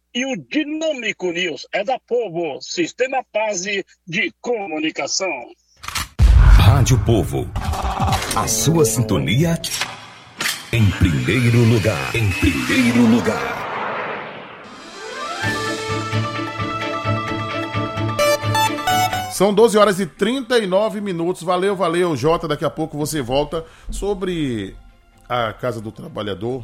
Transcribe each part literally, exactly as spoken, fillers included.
E o Dinâmico News é da Povo, Sistema Paz de Comunicação. Rádio Povo, a sua sintonia em primeiro lugar. Em primeiro lugar. São doze horas e trinta e nove minutos. Valeu, valeu, Jota. Daqui a pouco você volta sobre a Casa do Trabalhador.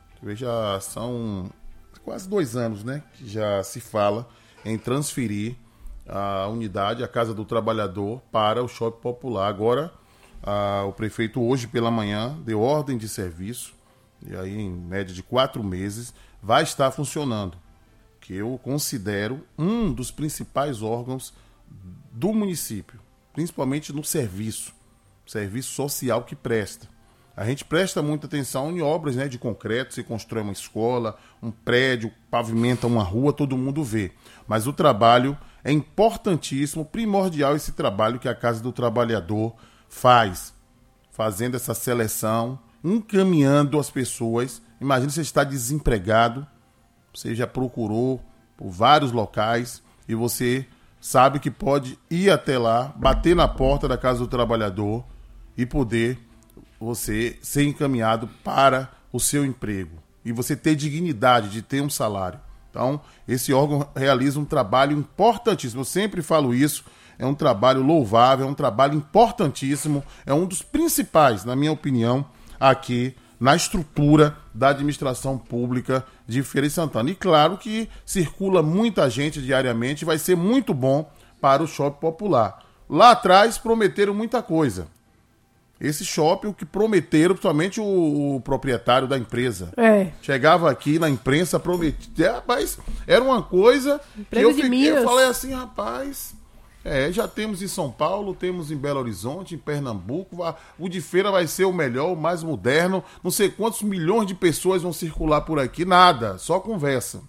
Já são quase dois anos, né, que já se fala em transferir a unidade, a Casa do Trabalhador, para o Shopping Popular. Agora, a, o prefeito hoje pela manhã deu ordem de serviço, e aí em média de quatro meses vai estar funcionando, que eu considero um dos principais órgãos do município, principalmente no serviço, serviço social que presta. A gente presta muita atenção em obras, né, de concreto, se constrói uma escola, um prédio, pavimenta uma rua, todo mundo vê. Mas o trabalho é importantíssimo, primordial esse trabalho que a Casa do Trabalhador faz, fazendo essa seleção, encaminhando as pessoas. Imagina você está desempregado, você já procurou por vários locais e você sabe que pode ir até lá, bater na porta da Casa do Trabalhador e poder você ser encaminhado para o seu emprego e você ter dignidade de ter um salário. Então, esse órgão realiza um trabalho importantíssimo. Eu sempre falo isso, é um trabalho louvável, é um trabalho importantíssimo, é um dos principais, na minha opinião, aqui na estrutura da administração pública de Feira de Santana. E claro que circula muita gente diariamente, vai ser muito bom para o Shopping Popular. Lá atrás prometeram muita coisa. Esse shopping, o que prometeram, principalmente o, o proprietário da empresa. É. Chegava aqui na imprensa, prometia, rapaz, era uma coisa que eu, fiquei, eu falei assim, rapaz, é, já temos em São Paulo, temos em Belo Horizonte, em Pernambuco, o de Feira vai ser o melhor, o mais moderno, não sei quantos milhões de pessoas vão circular por aqui, nada, só conversa.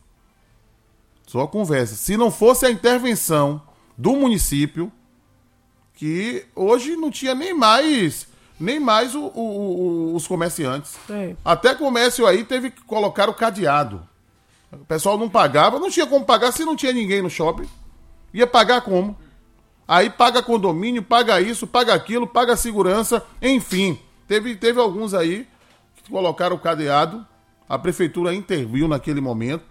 Só conversa. Se não fosse a intervenção do município, que hoje não tinha nem mais... Nem mais o, o, o, os comerciantes. É. Até comércio aí teve que colocar o cadeado. O pessoal não pagava, não tinha como pagar se não tinha ninguém no shopping. Ia pagar como? Aí paga condomínio, paga isso, paga aquilo, paga segurança, enfim. Teve, teve alguns aí que colocaram o cadeado, a prefeitura interviu naquele momento.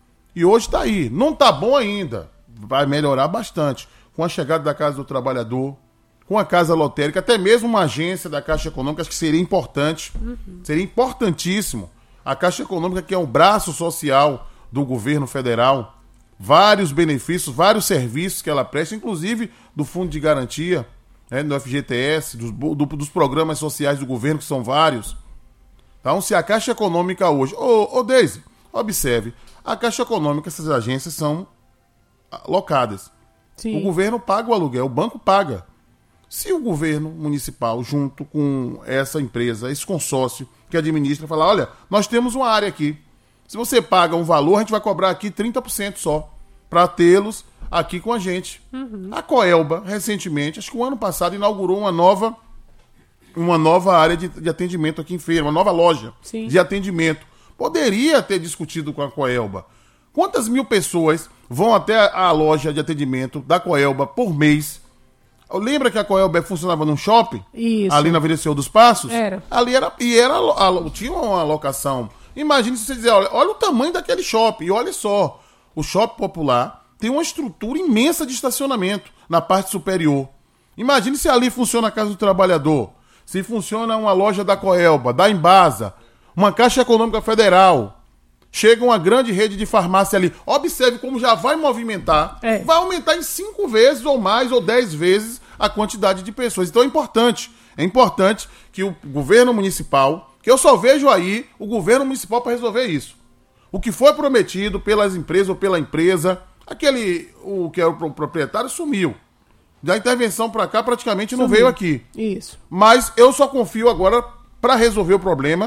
E hoje tá aí. Não tá bom ainda. Vai melhorar bastante. Com a chegada da Casa do Trabalhador, com a Casa Lotérica, até mesmo uma agência da Caixa Econômica, acho que seria importante, uhum. seria importantíssimo. A Caixa Econômica, que é um braço social do governo federal, vários benefícios, vários serviços que ela presta, inclusive do Fundo de Garantia, né, do F G T S, dos, do, dos programas sociais do governo, que são vários. Então, se a Caixa Econômica hoje... Ô, ô Deise, observe, a Caixa Econômica, essas agências são locadas. Sim. O governo paga o aluguel, o banco paga. Se o governo municipal, junto com essa empresa, esse consórcio que administra, falar, olha, nós temos uma área aqui. Se você paga um valor, a gente vai cobrar aqui trinta por cento só, para tê-los aqui com a gente. Uhum. A Coelba, recentemente, acho que o ano passado, inaugurou uma nova, uma nova área de, de atendimento aqui em Feira, uma nova loja Sim. de atendimento. Poderia ter discutido com a Coelba. Quantas mil pessoas vão até a loja de atendimento da Coelba por mês? Lembra que a Coelba funcionava num shopping? Isso. Ali na Avenida Senhor dos Passos? Era. Ali era, e era, a, tinha uma locação. Imagine se você dizer, olha, olha o tamanho daquele shopping, e olha só, o Shopping Popular tem uma estrutura imensa de estacionamento na parte superior. Imagine se ali funciona a Casa do Trabalhador, se funciona uma loja da Coelba, da Embasa, uma Caixa Econômica Federal, chega uma grande rede de farmácia ali. Observe como já vai movimentar. É. Vai aumentar em cinco vezes ou mais, ou dez vezes a quantidade de pessoas. Então é importante. É importante que o governo municipal, que eu só vejo aí o governo municipal para resolver isso. O que foi prometido pelas empresas ou pela empresa, aquele, o que era o proprietário, sumiu. Da intervenção para cá praticamente não sumiu. Veio aqui. Isso. Mas eu só confio agora para resolver o problema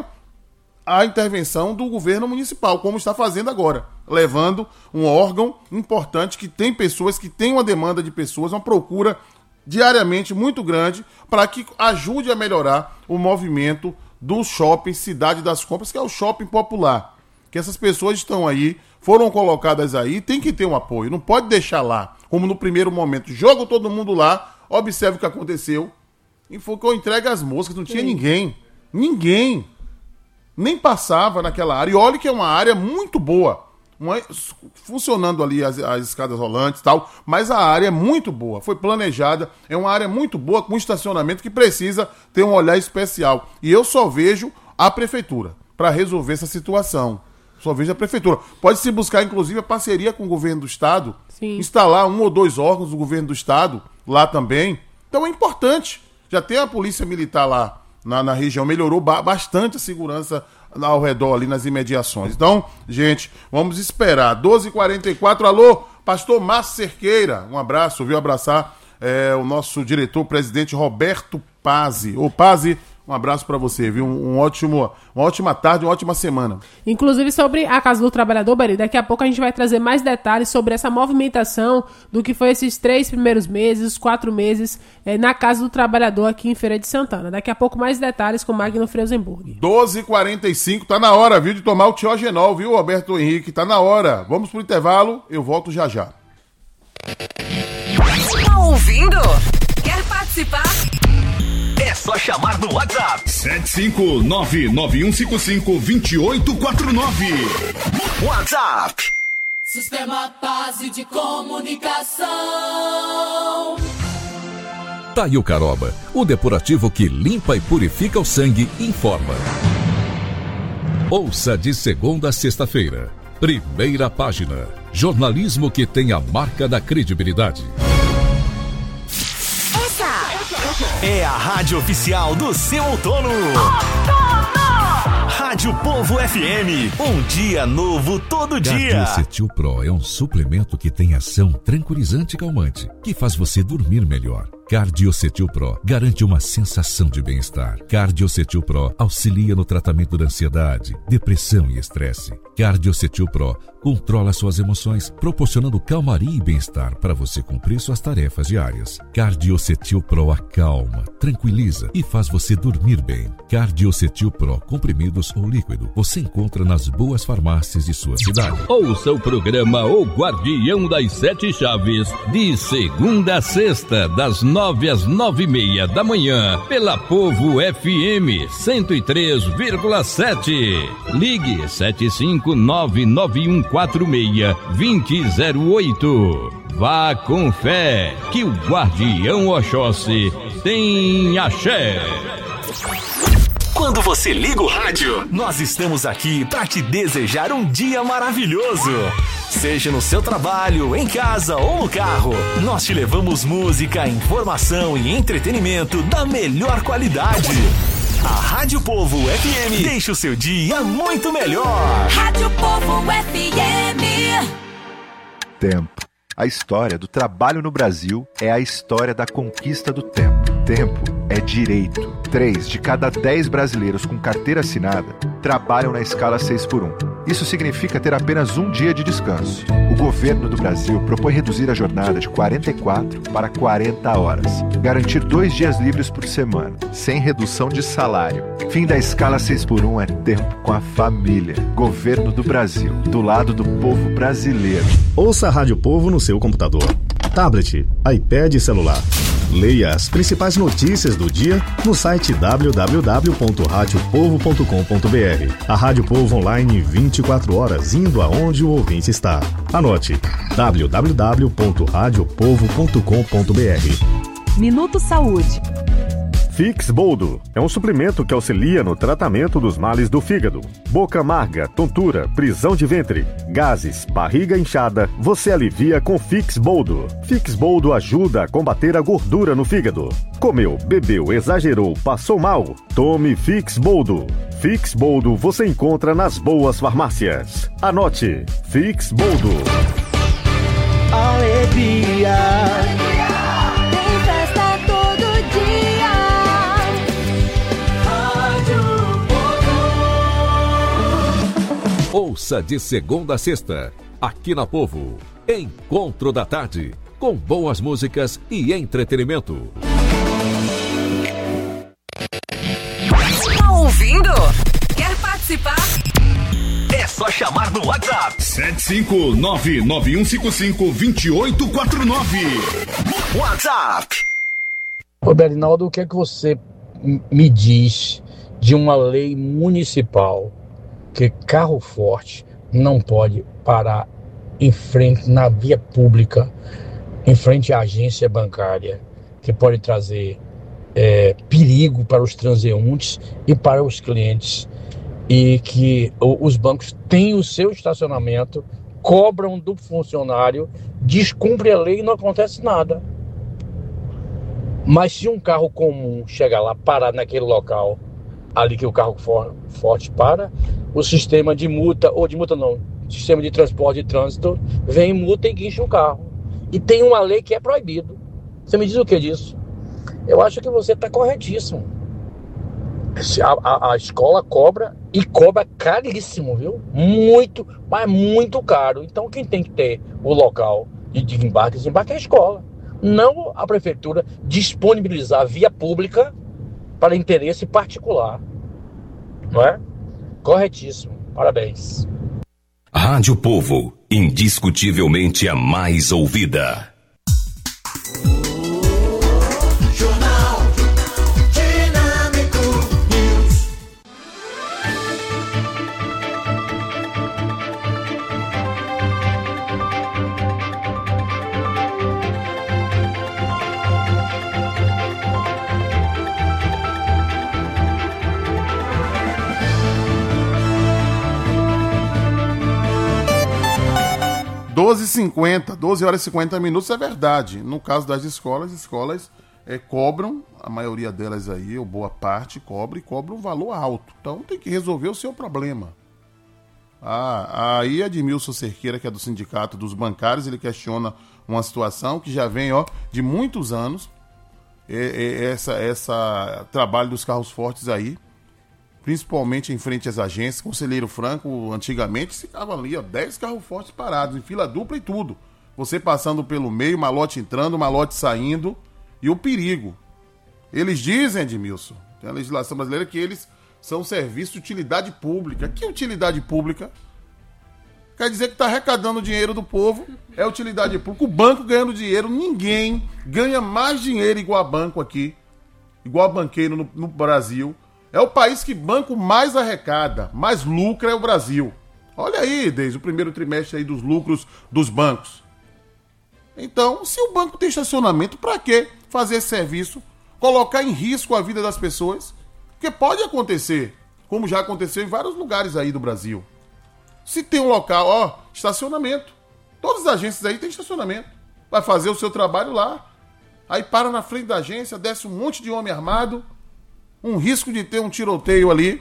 a intervenção do governo municipal, como está fazendo agora, levando um órgão importante que tem pessoas, que tem uma demanda de pessoas, uma procura diariamente muito grande para que ajude a melhorar o movimento do shopping Cidade das Compras, que é o shopping popular, que essas pessoas estão aí, foram colocadas aí, tem que ter um apoio. Não pode deixar lá, como no primeiro momento. Joga todo mundo lá, observe o que aconteceu. E foi que eu entregue as moscas, não tinha Sim. ninguém. Ninguém. Nem passava naquela área. E olha que é uma área muito boa. Uma, funcionando ali as, as escadas rolantes e tal. Mas a área é muito boa. Foi planejada. É uma área muito boa, com estacionamento que precisa ter um olhar especial. E eu só vejo a prefeitura para resolver essa situação. Só vejo a prefeitura. Pode-se buscar, inclusive, a parceria com o governo do estado. Sim. Instalar um ou dois órgãos do governo do estado lá também. Então é importante. Já tem a polícia militar lá na, na região. Melhorou ba- bastante a segurança ao redor, ali nas imediações. Então, gente, vamos esperar. doze e quarenta e quatro, alô, pastor Márcio Cerqueira. Um abraço, viu? Abraçar é, o nosso diretor-presidente Roberto Pazzi. Ô, Pazzi, um abraço para você, viu? Um, um ótimo, uma ótima tarde, uma ótima semana. Inclusive sobre a Casa do Trabalhador, Bari, daqui a pouco a gente vai trazer mais detalhes sobre essa movimentação do que foi esses três primeiros meses, os quatro meses é, na Casa do Trabalhador aqui em Feira de Santana. Daqui a pouco mais detalhes com Magno Freusenburg. doze e quarenta e cinco, tá na hora, viu, de tomar o Tiogenol, viu, Roberto Henrique? Tá na hora. Vamos pro intervalo, eu volto já já. Tá ouvindo? Quer participar? É só chamar no WhatsApp. sete cinco nove nove um cinco cinco dois oito quatro nove. WhatsApp. Sistema Pazzi de Comunicação. Taio Caroba, o depurativo que limpa e purifica o sangue, informa. Ouça de segunda a sexta-feira. Primeira página. Jornalismo que tem a marca da credibilidade. É a rádio oficial do seu outono. Rádio Povo F M. Um dia novo todo dia. Cardiocetil Pro é um suplemento que tem ação tranquilizante e calmante, que faz você dormir melhor. Cardiocetil Pro garante uma sensação de bem-estar. Cardiocetil Pro auxilia no tratamento da ansiedade, depressão e estresse. Cardiocetil Pro controla suas emoções, proporcionando calmaria e bem-estar para você cumprir suas tarefas diárias. Cardiocetil Pro acalma, tranquiliza e faz você dormir bem. Cardiocetil Pro, comprimidos ou líquido, você encontra nas boas farmácias de sua cidade. Ouça o programa O Guardião das Sete Chaves, de segunda a sexta, das nove às nove e meia da manhã, pela Povo F M cento e três vírgula sete. Ligue sete cinco nove nove um quatro seis dois zero zero oito. Vá com fé, que o Guardião Oxóssi tem axé. Quando você liga o rádio, nós estamos aqui para te desejar um dia maravilhoso. Seja no seu trabalho, em casa ou no carro, nós te levamos música, informação e entretenimento da melhor qualidade. A Rádio Povo F M deixa o seu dia muito melhor. Rádio Povo F M. Tempo. A história do trabalho no Brasil é a história da conquista do tempo. Tempo é direito. Três de cada dez brasileiros com carteira assinada trabalham na escala seis por um. Isso significa ter apenas um dia de descanso. O governo do Brasil propõe reduzir a jornada de quarenta e quatro para quarenta horas. Garantir dois dias livres por semana, sem redução de salário. Fim da escala seis por um é tempo com a família. Governo do Brasil, do lado do povo brasileiro. Ouça a Rádio Povo no seu computador, tablet, iPad e celular. Leia as principais notícias do dia no site w w w ponto rádio povo ponto com ponto b r. A Rádio Povo online vinte e quatro horas, indo aonde o ouvinte está. Anote: w w w ponto rádio povo ponto com ponto b r. Minuto Saúde. Fixboldo é um suplemento que auxilia no tratamento dos males do fígado. Boca amarga, tontura, prisão de ventre, gases, barriga inchada, você alivia com Fixboldo. Fixboldo ajuda a combater a gordura no fígado. Comeu, bebeu, exagerou, passou mal? Tome Fixboldo. Fixboldo você encontra nas boas farmácias. Anote: Fixboldo. Alegria. Ouça de segunda a sexta, aqui na Povo, Encontro da Tarde, com boas músicas e entretenimento. Tá ouvindo? Quer participar? É só chamar no WhatsApp. sete cinco nove nove um cinco cinco dois oito quatro nove. WhatsApp. Ô Berinaldo, o que é que você me diz de uma lei municipal que carro forte não pode parar em frente, na via pública, em frente à agência bancária, que pode trazer é, perigo para os transeuntes e para os clientes, e que os bancos têm o seu estacionamento, cobram do funcionário, descumpre a lei e não acontece nada. Mas se um carro comum chegar lá, parar naquele local, ali que o carro for, forte para, o sistema de multa, ou de multa não, sistema de transporte e trânsito, vem multa e guincha o carro. E tem uma lei que é proibido. Você me diz o que disso? Eu acho que você está corretíssimo. A, a, a escola cobra e cobra caríssimo, viu? Muito, mas muito caro. Então quem tem que ter o local de, de embarque e desembarque é a escola. Não a prefeitura disponibilizar a via pública para interesse particular. Não é? Corretíssimo. Parabéns. Rádio Povo, indiscutivelmente a mais ouvida. Jornal Dinâmico News. doze e cinquenta, doze horas e cinquenta minutos, é verdade. No caso das escolas, escolas é, cobram, a maioria delas aí, ou boa parte, cobra e cobra um valor alto. Então tem que resolver o seu problema. Ah, aí Edmilson Cerqueira, que é do Sindicato dos Bancários, ele questiona uma situação que já vem ó, de muitos anos, é, é, essa, essa trabalho dos carros fortes aí, principalmente em frente às agências. Conselheiro Franco, antigamente, ficava ali, ó, dez carros fortes parados, em fila dupla e tudo. Você passando pelo meio, malote entrando, malote saindo, e o perigo. Eles dizem, Edmilson, tem a legislação brasileira, que eles são serviço de utilidade pública. Que utilidade pública? Quer dizer que está arrecadando dinheiro do povo, é utilidade pública. O banco ganhando dinheiro, ninguém ganha mais dinheiro igual a banco aqui, igual a banqueiro no, no Brasil. É o país que banco mais arrecada, mais lucra é o Brasil. Olha aí, desde o primeiro trimestre aí dos lucros dos bancos. Então, se o banco tem estacionamento, para que fazer esse serviço? Colocar em risco a vida das pessoas? Porque pode acontecer, como já aconteceu em vários lugares aí do Brasil. Se tem um local, ó, estacionamento. Todas as agências aí têm estacionamento. Vai fazer o seu trabalho lá. Aí para na frente da agência, desce um monte de homem armado. Um risco de ter um tiroteio ali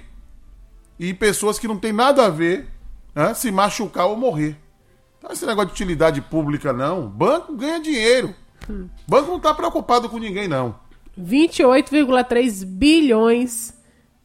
e pessoas que não tem nada a ver, né, se machucar ou morrer. Então esse negócio de utilidade pública não. Banco ganha dinheiro. Hum. Banco não está preocupado com ninguém não. vinte e oito vírgula três bilhões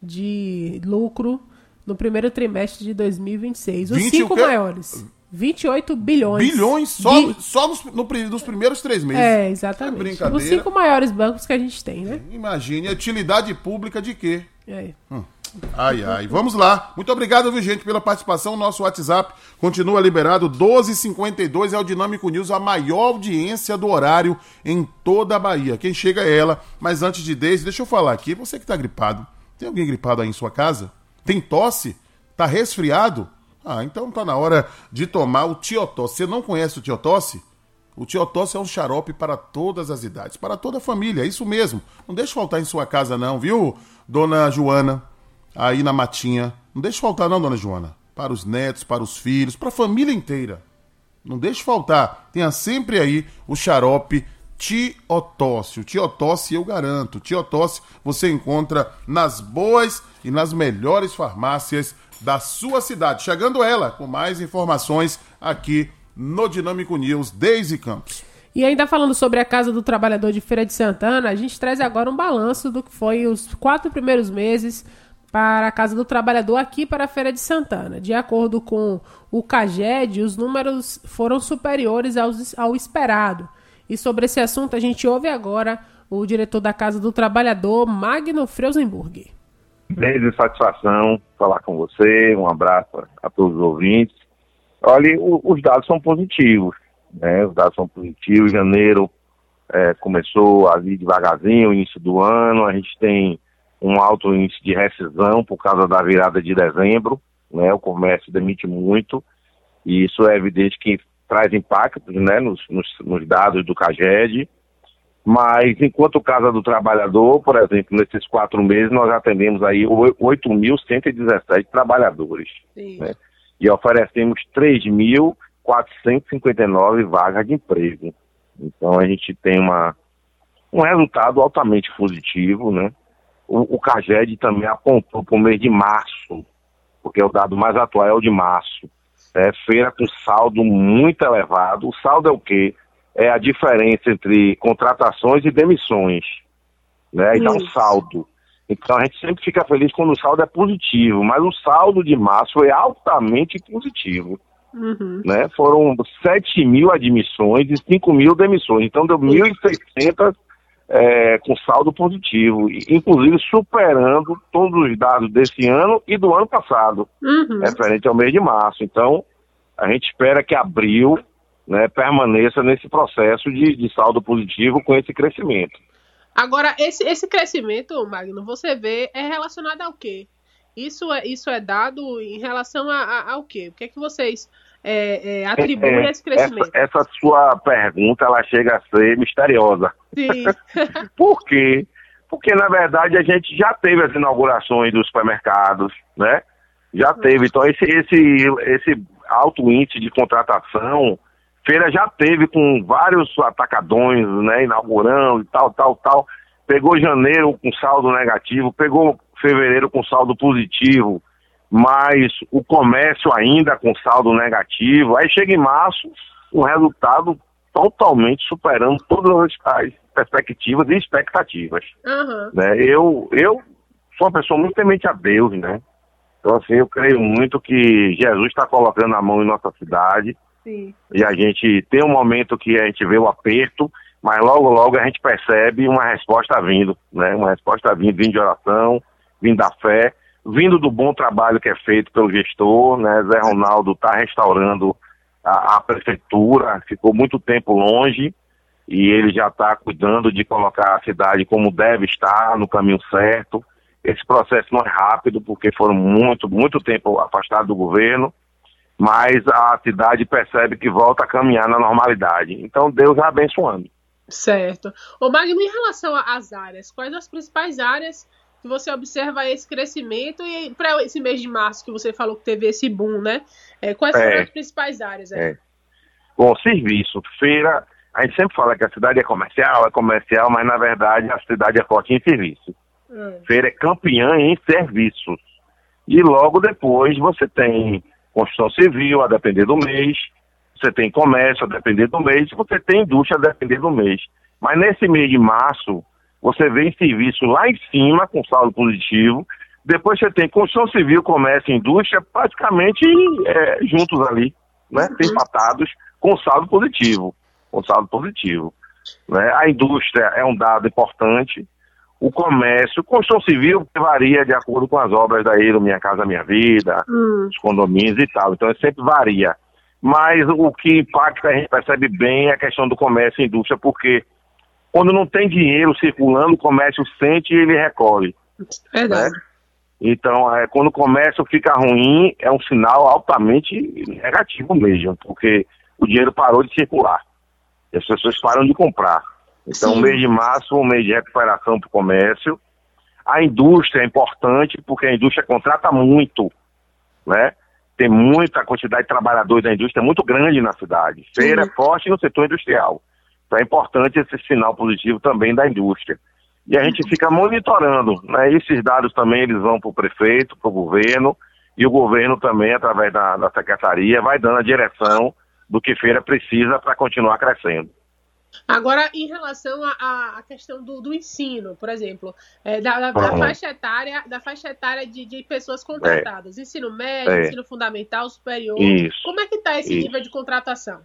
de lucro no primeiro trimestre de dois mil e vinte e seis. Os cinco maiores. vinte e oito bilhões. Bilhões só, de... só nos, no, nos primeiros três meses. É, exatamente. É brincadeira. Os cinco maiores bancos que a gente tem, né? Imagine, utilidade pública de quê? É. Hum. Ai, ai. Vamos lá. Muito obrigado, viu, gente, pela participação. Nosso WhatsApp continua liberado. doze e cinquenta e dois é o Dinâmico News, a maior audiência do horário em toda a Bahia. Quem chega é ela. Mas antes de Deise, deixa eu falar aqui. Você que tá gripado. Tem alguém gripado aí em sua casa? Tem tosse? Tá resfriado? Ah, então tá na hora de tomar o Tiotosse. Você não conhece o Tiotosse? O Tiotosse é um xarope para todas as idades, para toda a família, é isso mesmo. Não deixe faltar em sua casa não, viu, dona Joana, aí na matinha. Não deixe faltar não, dona Joana. Para os netos, para os filhos, para a família inteira. Não deixe faltar. Tenha sempre aí o xarope Tiotosse. O Tiotosse eu garanto. O Tiotosse você encontra nas boas e nas melhores farmácias da sua cidade. Chegando ela com mais informações aqui no Dinâmico News, Deise Campos. E ainda falando sobre a Casa do Trabalhador de Feira de Santana, a gente traz agora um balanço do que foi os quatro primeiros meses para a Casa do Trabalhador aqui para a Feira de Santana. De acordo com o CAGED, os números foram superiores aos, ao esperado. E sobre esse assunto a gente ouve agora o diretor da Casa do Trabalhador, Magno Freusenburg. Desde satisfação falar com você, um abraço a todos os ouvintes. Olha, o, os dados são positivos, né? Os dados são positivos. Janeiro é, começou ali devagarzinho, início do ano. A gente tem um alto índice de rescisão por causa da virada de dezembro, né? O comércio demite muito e isso é evidente que traz impactos, né, nos, nos, nos dados do CAGED. Mas, enquanto Casa do Trabalhador, por exemplo, nesses quatro meses, nós atendemos aí oito mil cento e dezessete trabalhadores, né? E oferecemos três mil quatrocentos e cinquenta e nove vagas de emprego. Então, a gente tem uma, um resultado altamente positivo, né? O, o CAGED também apontou para o mês de março, porque o dado mais atual é o de março. É feira com saldo muito elevado. O saldo é o quê? É a diferença entre contratações e demissões, né? E dá um saldo. Então a gente sempre fica feliz quando o saldo é positivo, mas o saldo de março foi altamente positivo. Uhum. Né? Foram sete mil admissões e cinco mil demissões. Então deu mil e seiscentos é, com saldo positivo, inclusive superando todos os dados desse ano e do ano passado, uhum. referente ao mês de março. Então a gente espera que abril, né, permaneça nesse processo de, de saldo positivo com esse crescimento. Agora, esse, esse crescimento, Magno, você vê, é relacionado ao quê? Isso é, isso é dado em relação a, a, ao quê? O que é que vocês é, é, atribuem é, a esse crescimento? Essa, essa sua pergunta, ela chega a ser misteriosa. Sim. Por quê? Porque, na verdade, a gente já teve as inaugurações dos supermercados, né? Já teve. Então, esse, esse, esse alto índice de contratação, feira já teve com vários atacadões, né, inaugurando e tal, tal, tal. Pegou janeiro com saldo negativo, pegou fevereiro com saldo positivo, mas o comércio ainda com saldo negativo. Aí chega em março, um resultado totalmente superando todas as perspectivas e expectativas. Uhum. Né? Eu, eu sou uma pessoa muito temente a Deus, né? Então, assim, eu creio muito que Jesus está colocando a mão em nossa cidade. Sim. E a gente tem um momento que a gente vê o aperto, mas logo, logo a gente percebe uma resposta vindo, né? Uma resposta vindo, vindo de oração, vindo da fé, vindo do bom trabalho que é feito pelo gestor, né? Zé Ronaldo está restaurando a, a prefeitura, ficou muito tempo longe e ele já está cuidando de colocar a cidade como deve estar, no caminho certo. Esse processo não é rápido, porque foram muito, muito tempo afastados do governo, mas a cidade percebe que volta a caminhar na normalidade. Então, Deus vai abençoando. Certo. Ô, Magno, em relação às áreas, quais as principais áreas que você observa esse crescimento e para esse mês de março que você falou que teve esse boom, né? É, quais é, são as principais áreas? É? É. Bom, serviço, feira, a gente sempre fala que a cidade é comercial, é comercial, mas na verdade a cidade é forte em serviço. Hum. Feira é campeã em serviços. E logo depois você tem construção civil, a depender do mês, você tem comércio, a depender do mês, você tem indústria, a depender do mês. Mas nesse mês de março, você vê em serviço lá em cima, com saldo positivo, depois você tem construção civil, comércio e indústria, praticamente é, juntos ali, né? Uhum. Empatados, com saldo positivo, com saldo positivo. Né? A indústria é um dado importante. O comércio, construção civil varia de acordo com as obras da Eiro, Minha Casa Minha Vida, hum. os condomínios e tal. Então, sempre varia. Mas o que impacta, a gente percebe bem, é a questão do comércio e indústria, porque quando não tem dinheiro circulando, o comércio sente e ele recolhe. Verdade. Né? Então, é, quando o comércio fica ruim, é um sinal altamente negativo mesmo, porque o dinheiro parou de circular. E as pessoas param de comprar. Então, o mês de março é um mês de recuperação para o comércio. A indústria é importante, porque a indústria contrata muito, né? Tem muita quantidade de trabalhadores da indústria, muito grande na cidade. Feira é forte no setor industrial. Então, é importante esse sinal positivo também da indústria. E a gente fica monitorando, né? Esses dados também eles vão para o prefeito, para o governo, e o governo também, através da, da secretaria, vai dando a direção do que feira precisa para continuar crescendo. Agora, em relação à questão do, do ensino, por exemplo, é, da, da, da faixa etária, da faixa etária de, de pessoas contratadas, é. ensino médio, é. ensino fundamental, superior, Isso. como é que está esse Isso. nível de contratação?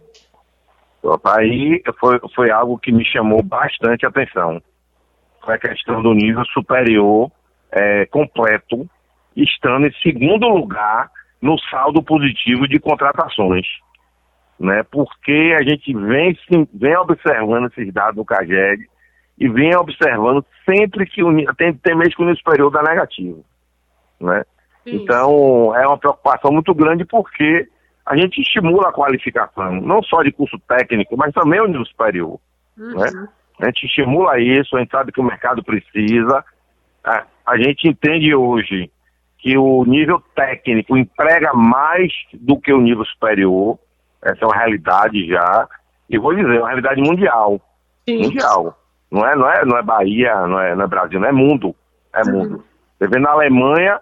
Aí foi, foi algo que me chamou bastante atenção. Foi a questão do nível superior é, completo, estando em segundo lugar no saldo positivo de contratações, né? Porque a gente vem, sim, vem observando esses dados do CAGED e vem observando sempre que o, tem, tem mês que o nível superior dá negativo, né? Então, é uma preocupação muito grande porque a gente estimula a qualificação, não só de curso técnico, mas também o nível superior, uhum. né? A gente estimula isso, a gente sabe que o mercado precisa. A, a gente entende hoje que o nível técnico emprega mais do que o nível superior. Essa é uma realidade já. E vou dizer, é uma realidade mundial. Sim. Mundial. Não é, não, é, não é Bahia, não é, não é Brasil, não é mundo. É uhum. mundo. Você vê na Alemanha,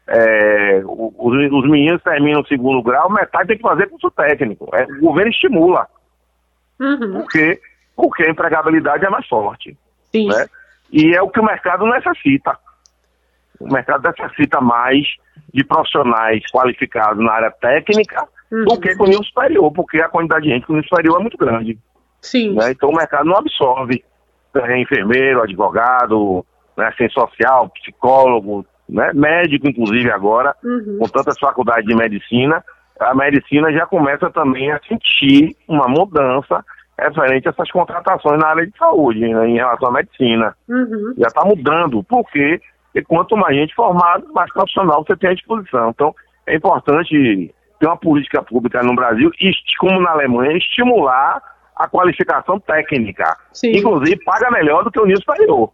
é, os, os meninos terminam o segundo grau, metade tem que fazer curso técnico. É, o governo estimula. Uhum. Por quê? Porque a empregabilidade é mais forte. Sim. Né? E é o que o mercado necessita. O mercado necessita mais de profissionais qualificados na área técnica uhum. do que com o nível superior, porque a quantidade de gente com nível superior é muito grande. Sim. Né? Então o mercado não absorve é, enfermeiro, advogado, né, assistente social, psicólogo, né, médico, inclusive agora, uhum. com tantas faculdades de medicina, a medicina já começa também a sentir uma mudança referente a essas contratações na área de saúde, né, em relação à medicina. Uhum. Já está mudando, porque quanto mais gente formada, mais profissional você tem à disposição. Então, é importante ter uma política pública no Brasil, e, como na Alemanha, estimular a qualificação técnica. Sim. Inclusive, paga melhor do que o nível superior.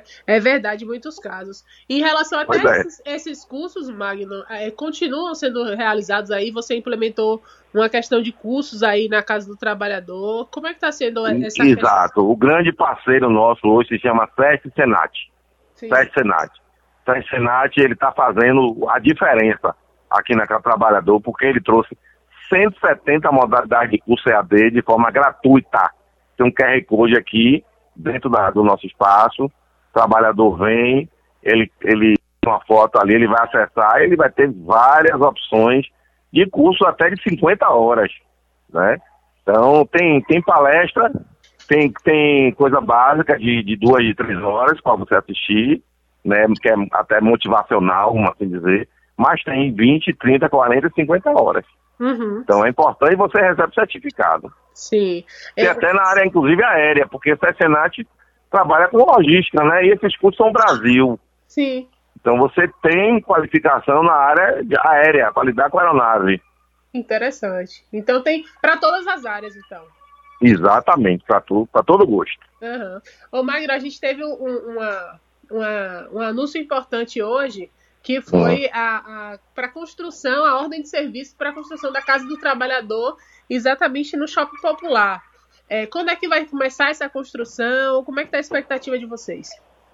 É verdade, em muitos casos. Em relação até é. esses, esses cursos, Magno, é, continuam sendo realizados aí? Você implementou uma questão de cursos aí na Casa do Trabalhador. Como é que está sendo essa Exato. questão? O grande parceiro nosso hoje se chama SESC Senat. SESC Senat. SESC Senat, ele está fazendo a diferença aqui na Casa do Trabalhador, porque ele trouxe cento e setenta modalidades de curso E A D de forma gratuita. Tem um Q R Code aqui, dentro da, do nosso espaço. O trabalhador vem, ele, ele tem uma foto ali, ele vai acessar, ele vai ter várias opções de curso até de cinquenta horas, né? Então, tem, tem palestra, tem, tem coisa básica de, de duas, de três horas para você assistir, né? Que é até motivacional, vamos assim dizer, mas tem vinte, trinta, quarenta, cinquenta horas. Uhum. Então é importante, você recebe certificado. Sim. E é... até na área, inclusive, aérea, porque o SESC trabalha com logística, né? E esses cursos são Brasil. Sim. Então você tem qualificação na área de aérea, para lidar com a aeronave. Interessante. Então tem para todas as áreas, então. Exatamente, para todo gosto. Uhum. Ô, Magno, a gente teve um, uma, uma, um anúncio importante hoje, que foi uhum. a, a, para a construção, a ordem de serviço para a construção da Casa do Trabalhador, exatamente no Shopping Popular. É, quando é que vai começar essa construção? Como é que está a expectativa de vocês?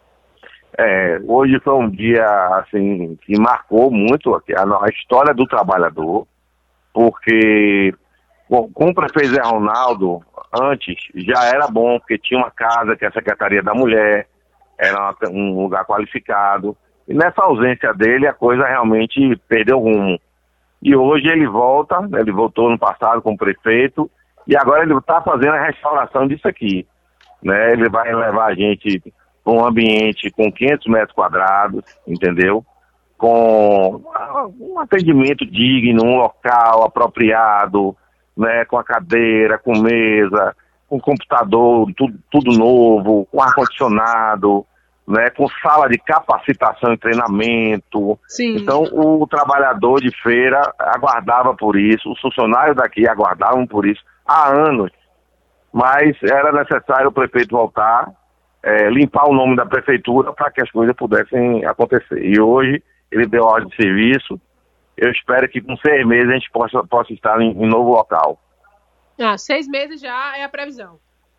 É, hoje foi um dia assim, que marcou muito a, a história do trabalhador, porque com, com o prefeito Zé Ronaldo, antes, já era bom, porque tinha uma casa que é a Secretaria da Mulher, era um lugar qualificado. E nessa ausência dele, a coisa realmente perdeu rumo. E hoje ele volta, ele voltou no passado como prefeito, e agora ele está fazendo a restauração disso aqui, né? Ele vai levar a gente para um ambiente com quinhentos metros quadrados, entendeu? Com um atendimento digno, um local apropriado, né? Com a cadeira, com mesa, com computador, tudo, tudo novo, com ar-condicionado, né, com sala de capacitação e treinamento. Sim. Então o trabalhador de feira aguardava por isso, os funcionários daqui aguardavam por isso há anos, mas era necessário o prefeito voltar, é, limpar o nome da prefeitura para que as coisas pudessem acontecer. E hoje ele deu ordem de serviço. Eu espero que com seis meses a gente possa, possa estar em um novo local. Ah, seis meses já é a previsão.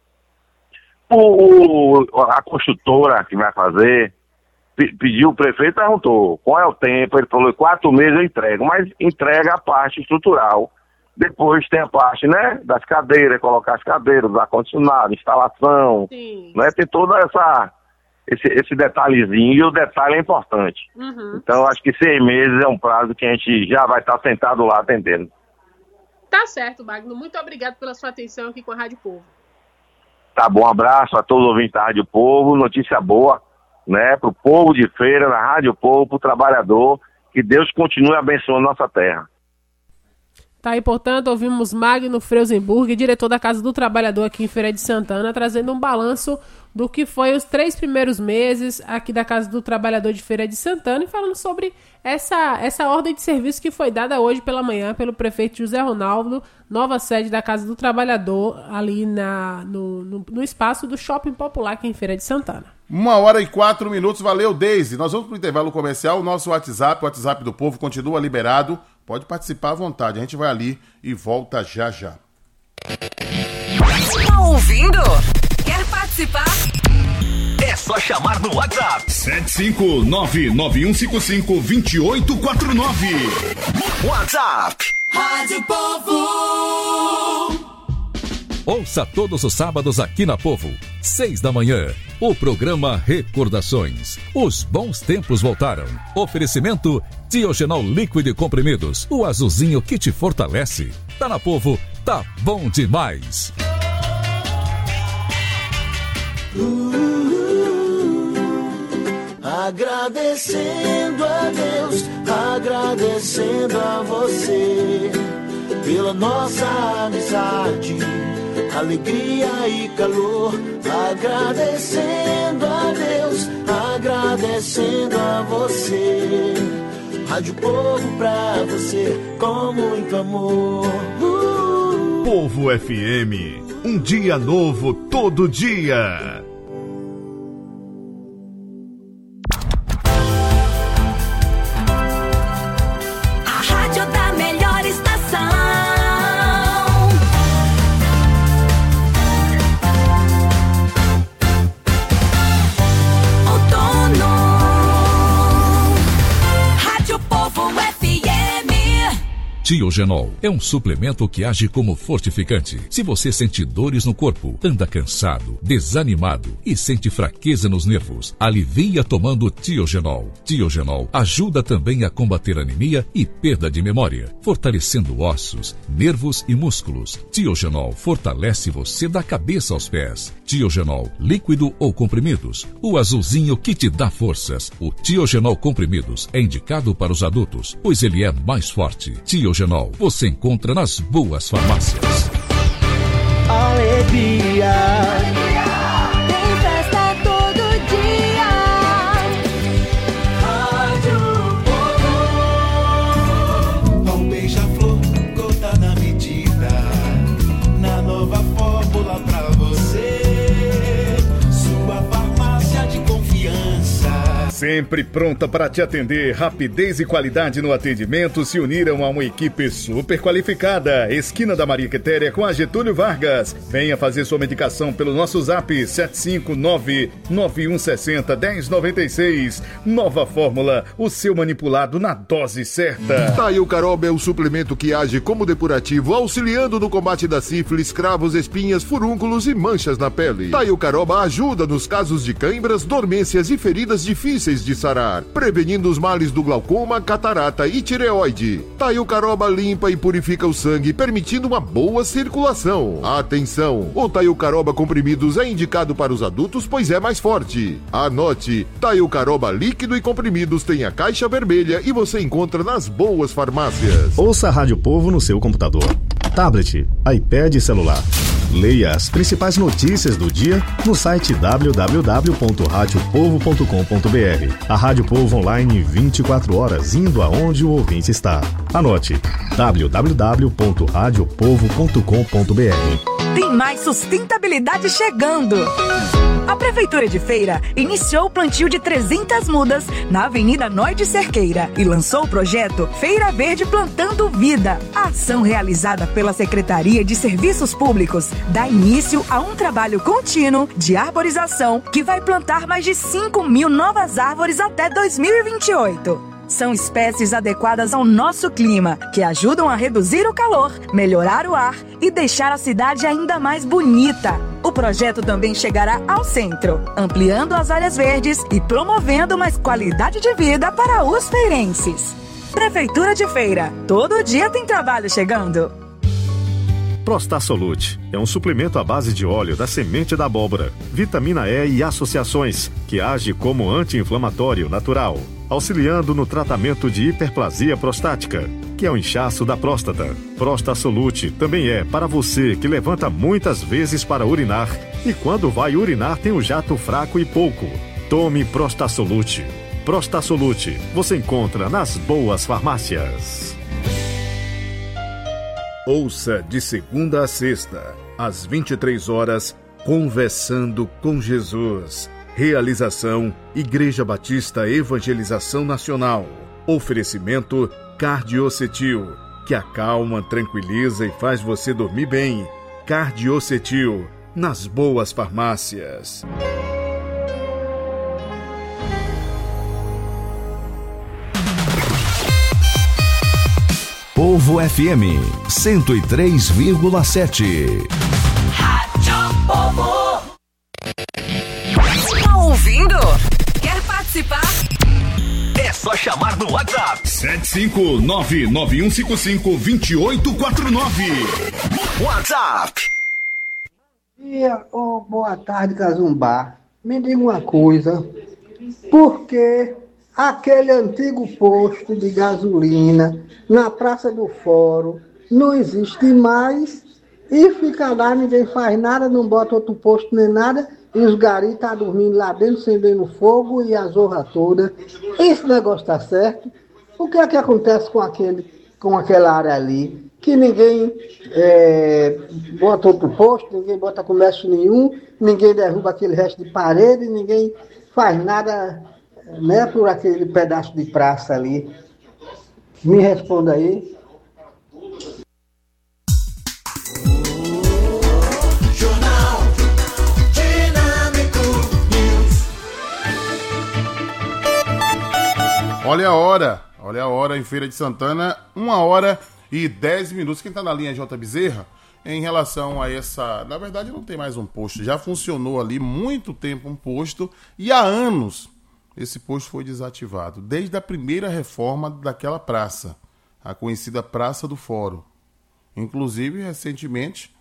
O, a construtora que vai fazer pediu, o prefeito perguntou qual é o tempo, ele falou quatro meses eu entrego, mas entrega a parte estrutural. Depois tem a parte, né, das cadeiras, colocar as cadeiras, ar-condicionado, instalação, né, tem toda essa esse, esse detalhezinho, e o detalhe é importante. Uhum. Então acho que seis meses é um prazo que a gente já vai estar sentado lá atendendo. Tá certo, Magno, muito obrigado pela sua atenção aqui com a Rádio Povo. Tá bom, um abraço a todos os ouvintes da Rádio Povo. Notícia boa, né, para o povo de Feira, na Rádio Povo, para o trabalhador, que Deus continue abençoando nossa terra. Tá aí, portanto, ouvimos Magno Freusenburg, diretor da Casa do Trabalhador aqui em Feira de Santana, trazendo um balanço do que foi os três primeiros meses aqui da Casa do Trabalhador de Feira de Santana e falando sobre essa, essa ordem de serviço que foi dada hoje pela manhã pelo prefeito José Ronaldo, nova sede da Casa do Trabalhador ali na, no, no, no espaço do Shopping Popular aqui em Feira de Santana. Uma hora e quatro minutos, valeu, Deise. Nós vamos para o intervalo comercial, o nosso WhatsApp, o WhatsApp do povo continua liberado. Pode participar à vontade, a gente vai ali e volta já já. Tá ouvindo? Quer participar? É só chamar no WhatsApp. sete cinco nove nove um cinco cinco dois oito quatro nove. WhatsApp. Rádio Povo. Ouça todos os sábados aqui na Povo, seis da manhã, o programa Recordações. Os bons tempos voltaram. Oferecimento Tiogenol líquido e comprimidos, o azulzinho que te fortalece. Tá na Povo, tá bom demais. Agradecendo a Deus, agradecendo a você pela nossa amizade, alegria e calor. Agradecendo a Deus, agradecendo a você. Rádio Povo pra você com muito amor. uh. Povo F M, um dia novo todo dia. Tiogenol é um suplemento que age como fortificante. Se você sente dores no corpo, anda cansado, desanimado e sente fraqueza nos nervos, alivia tomando Tiogenol. Tiogenol ajuda também a combater anemia e perda de memória, fortalecendo ossos, nervos e músculos. Tiogenol fortalece você da cabeça aos pés. Tiogenol, líquido ou comprimidos, o azulzinho que te dá forças. O Tiogenol comprimidos é indicado para os adultos, pois ele é mais forte. Tiogenol você encontra nas boas farmácias. Alegria, tem festa todo dia. Rádio Povo. Pão beija-flor, gota na medida, na nova fórmula pra você. Sua farmácia de confiança. Sempre pronta para te atender, rapidez e qualidade no atendimento se uniram a uma equipe super qualificada. Esquina da Maria Quitéria com a Getúlio Vargas. Venha fazer sua medicação pelo nosso zap sete cinco nove nove um seis zero um zero nove seis. Nova fórmula, o seu manipulado na dose certa. Taio Caroba é o suplemento que age como depurativo, auxiliando no combate da sífilis, cravos, espinhas, furúnculos e manchas na pele. Taio Caroba ajuda nos casos de cãibras, dormências e feridas difíceis de sarar, prevenindo os males do glaucoma, catarata e tireoide. Taio Caroba limpa e purifica o sangue, permitindo uma boa circulação. Atenção! O Taio Caroba comprimidos é indicado para os adultos, pois é mais forte. Anote, Taio Caroba líquido e comprimidos tem a caixa vermelha e você encontra nas boas farmácias. Ouça a Rádio Povo no seu computador, tablet, iPad e celular. Leia as principais notícias do dia no site w w w ponto rádio povo ponto com ponto b r. A Rádio Povo online vinte e quatro horas, indo aonde o ouvinte está. Anote w w w ponto rádio povo ponto com ponto b r. Tem mais sustentabilidade chegando! A Prefeitura de Feira iniciou o plantio de trezentas mudas na Avenida Noide Cerqueira e lançou o projeto Feira Verde Plantando Vida. A ação realizada pela Secretaria de Serviços Públicos dá início a um trabalho contínuo de arborização que vai plantar mais de cinco mil novas árvores até dois mil e vinte e oito. São espécies adequadas ao nosso clima, que ajudam a reduzir o calor, melhorar o ar e deixar a cidade ainda mais bonita. O projeto também chegará ao centro, ampliando as áreas verdes e promovendo mais qualidade de vida para os feirenses. Prefeitura de Feira, todo dia tem trabalho chegando. Prostasolute é um suplemento à base de óleo da semente da abóbora, vitamina E e associações, que age como anti-inflamatório natural, auxiliando no tratamento de hiperplasia prostática, que é o inchaço da próstata. Prostasolute também é para você que levanta muitas vezes para urinar e quando vai urinar tem o jato fraco e pouco. Tome Prostasolute. Prostasolute você encontra nas boas farmácias. Ouça de segunda a sexta, às vinte e três horas, Conversando com Jesus. Realização Igreja Batista Evangelização Nacional. Oferecimento Cardiocetil, que acalma, tranquiliza e faz você dormir bem. Cardiocetil, nas boas farmácias. Povo F M cento e três vírgula sete. Rádio Povo. Tá ouvindo? Quer participar? É só chamar no WhatsApp. sete cinco nove nove um cinco cinco dois oito quatro nove. WhatsApp. Bom dia ou boa tarde, Cazumbá. Me diga uma coisa. Por que aquele antigo posto de gasolina na Praça do Fórum não existe mais e fica lá, ninguém faz nada, não bota outro posto nem nada e os garis estão dormindo lá dentro, acendendo fogo e a zorra toda. Esse negócio está certo? O que é que acontece com, aquele, com aquela área ali? Que ninguém é, bota outro posto, ninguém bota comércio nenhum, ninguém derruba aquele resto de parede, ninguém faz nada, né, por aquele pedaço de praça ali. Me responda aí. Jornal Dinâmico News. Olha a hora, olha a hora em Feira de Santana, uma hora e dez minutos. Quem tá na linha é J. Bezerra, em relação a essa... Na verdade não tem mais um posto, já funcionou ali muito tempo um posto e há anos esse posto foi desativado, desde a primeira reforma daquela praça, a conhecida Praça do Fórum. Inclusive, recentemente,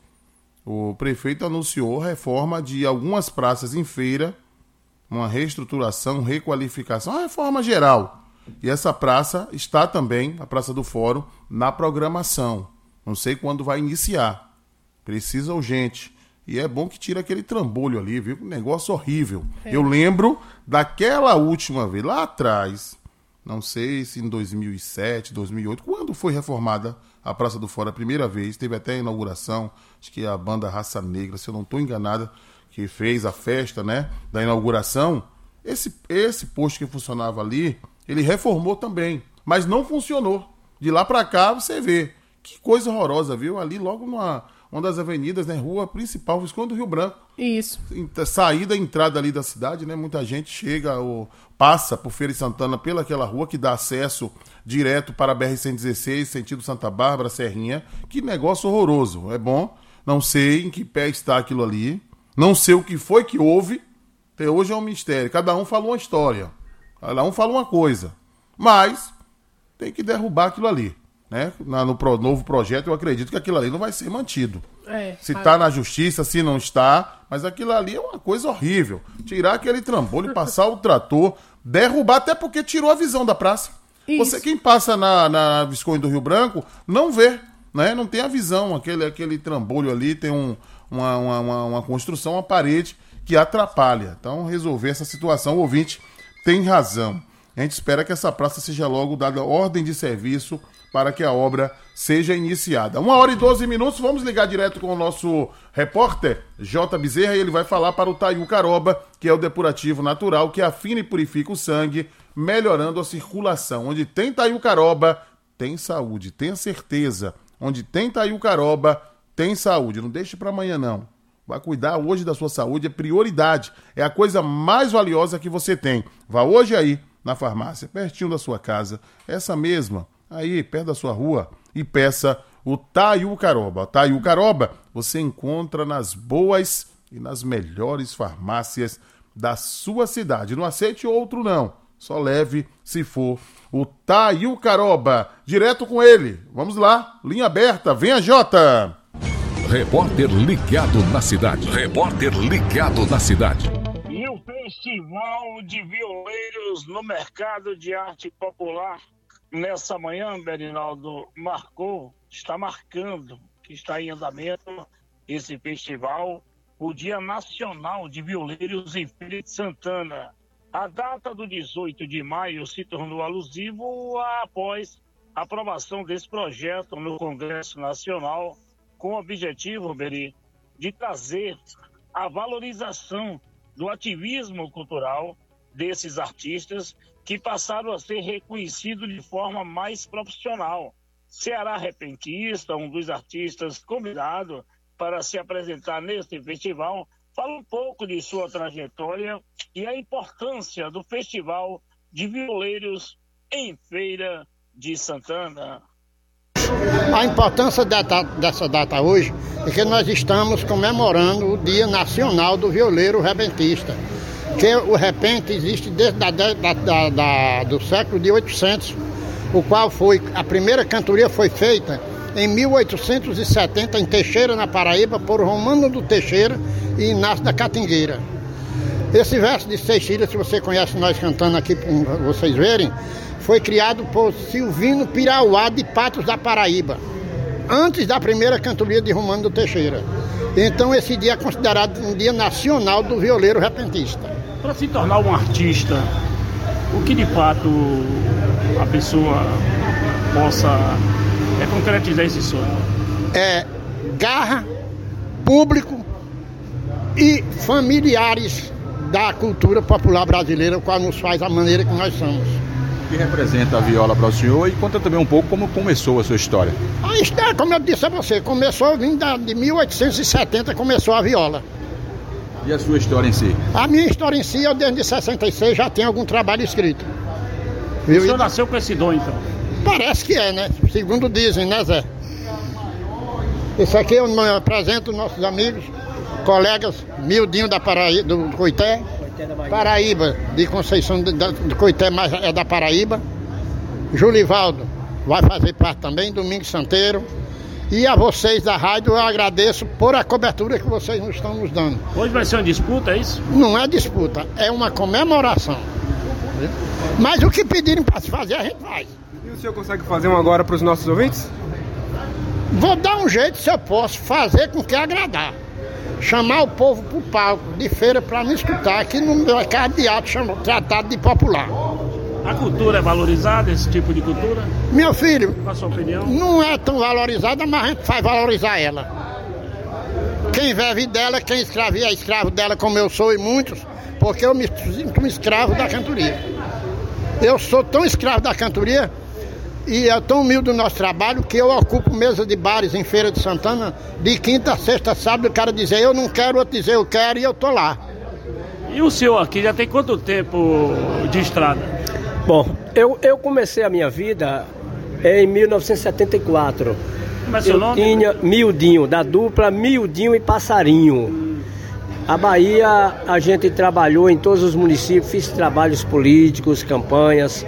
o prefeito anunciou a reforma de algumas praças em Feira, uma reestruturação, requalificação, uma reforma geral. E essa praça está também, a Praça do Fórum, na programação. Não sei quando vai iniciar. Precisa urgente. E é bom que tira aquele trambolho ali, viu? Um negócio horrível. É. Eu lembro daquela última vez, lá atrás, não sei se em dois mil e sete, dois mil e oito, quando foi reformada a Praça do Fórum a primeira vez, teve até a inauguração, acho que a banda Raça Negra, se eu não estou enganado, que fez a festa, né, da inauguração. Esse, esse posto que funcionava ali, ele reformou também, mas não funcionou. De lá para cá, você vê. Que coisa horrorosa, viu? Ali logo numa... uma das avenidas, né, rua principal, Visconde do Rio Branco. Isso. Saída, entrada ali da cidade, né, muita gente chega ou passa por Feira de Santana pelaquela rua que dá acesso direto para a B R cento e dezesseis, sentido Santa Bárbara, Serrinha. Que negócio horroroso, é bom, não sei em que pé está aquilo ali, não sei o que foi que houve, até hoje é um mistério, cada um fala uma história, cada um fala uma coisa, mas tem que derrubar aquilo ali. Né? Na, no pro, novo projeto, eu acredito que aquilo ali não vai ser mantido. É, se está na justiça, se não está, mas aquilo ali é uma coisa horrível. Tirar aquele trambolho, passar o trator, derrubar, até porque tirou a visão da praça. Isso. Você, quem passa na, na Visconde do Rio Branco, não vê, né? Não tem a visão. Aquele, aquele trambolho ali tem um, uma, uma, uma, uma construção, uma parede que atrapalha. Então, resolver essa situação, o ouvinte tem razão. A gente espera que essa praça seja logo dada ordem de serviço para que a obra seja iniciada. Uma hora e doze minutos, vamos ligar direto com o nosso repórter, J. Bezerra, e ele vai falar para o Taiú Caroba, que é o depurativo natural, que afina e purifica o sangue, melhorando a circulação. Onde tem Taiú Caroba, tem saúde, tenha certeza. Onde tem Taiú Caroba, tem saúde. Não deixe para amanhã, não. Vai cuidar hoje da sua saúde, é prioridade. É a coisa mais valiosa que você tem. Vá hoje aí, na farmácia, pertinho da sua casa, essa mesma, aí, perto da sua rua, e peça o Taiú Caroba. Taiú Caroba você encontra nas boas e nas melhores farmácias da sua cidade. Não aceite outro, não. Só leve, se for, o Taiú Caroba. Direto com ele. Vamos lá, linha aberta. Venha, Jota! Repórter ligado na cidade. Repórter ligado na cidade. E o Festival de Violeiros no Mercado de Arte Popular, nessa manhã, Berinaldo, marcou, está marcando, que está em andamento esse festival, o Dia Nacional de Violeiros em Feira de Santana. A data do dezoito de maio se tornou alusivo após a aprovação desse projeto no Congresso Nacional, com o objetivo, Beri, de trazer a valorização do ativismo cultural desses artistas que passaram a ser reconhecidos de forma mais profissional. Ceará Repentista, um dos artistas convidados para se apresentar neste festival, fala um pouco de sua trajetória e a importância do Festival de Violeiros em Feira de Santana. A importância dessa data hoje é que nós estamos comemorando o Dia Nacional do Violeiro Repentista, que o repente existe desde a, da, da, da, do século de oitocentos, o qual foi, a primeira cantoria foi feita em mil oitocentos e setenta em Teixeira, na Paraíba, por Romano do Teixeira e Inácio da Catingueira. Esse verso de Teixeira, se você conhece nós cantando aqui para vocês verem, foi criado por Silvino Pirauá de Patos da Paraíba, antes da primeira cantoria de Romano do Teixeira. Então esse dia é considerado um dia nacional do violeiro repentista. Para se tornar um artista, o que de fato a pessoa possa é, concretizar esse sonho? É garra, público e familiares da cultura popular brasileira, o qual nos faz a maneira que nós somos. O que representa a viola para o senhor e conta também um pouco como começou a sua história. A história, como eu disse a você, começou de mil oitocentos e setenta, começou a viola. E a sua história em si? A minha história em si, eu desde sessenta e seis já tenho algum trabalho escrito. Viu? O senhor nasceu com esse dom, então? Parece que é, né? Segundo dizem, né, Zé? Isso aqui eu apresento nossos amigos, colegas, Mildinho da Paraíba, do Coité, Paraíba, de Conceição do Coité, mas é da Paraíba. Julivaldo vai fazer parte também, Domingos Santeiro. E a vocês da rádio eu agradeço por a cobertura que vocês nos estão nos dando. Hoje vai ser uma disputa, é isso? Não é disputa, é uma comemoração. Mas o que pedirem para se fazer, a gente faz. E o senhor consegue fazer um agora para os nossos ouvintes? Vou dar um jeito, se eu posso, fazer com que agradar. Chamar o povo para o palco de feira para me escutar aqui no mercado de arte, tratado de popular. A cultura é valorizada, esse tipo de cultura? Meu filho, qual a sua opinião? Não é tão valorizada, mas a gente faz valorizar ela. Quem vive dela, quem escravia é escravo dela, como eu sou e muitos, porque eu me sinto um escravo da cantoria. Eu sou tão escravo da cantoria e é tão humilde o nosso trabalho que eu ocupo mesa de bares em Feira de Santana de quinta, sexta, sábado, o cara dizer eu não quero, outro dizer eu quero e eu tô lá. E o senhor aqui já tem quanto tempo de estrada? Bom, eu, eu comecei a minha vida em mil novecentos e setenta e quatro. Como é seu nome? Eu tinha Mildinho, da dupla Mildinho e Passarinho. A Bahia, a gente trabalhou em todos os municípios, fiz trabalhos políticos, campanhas.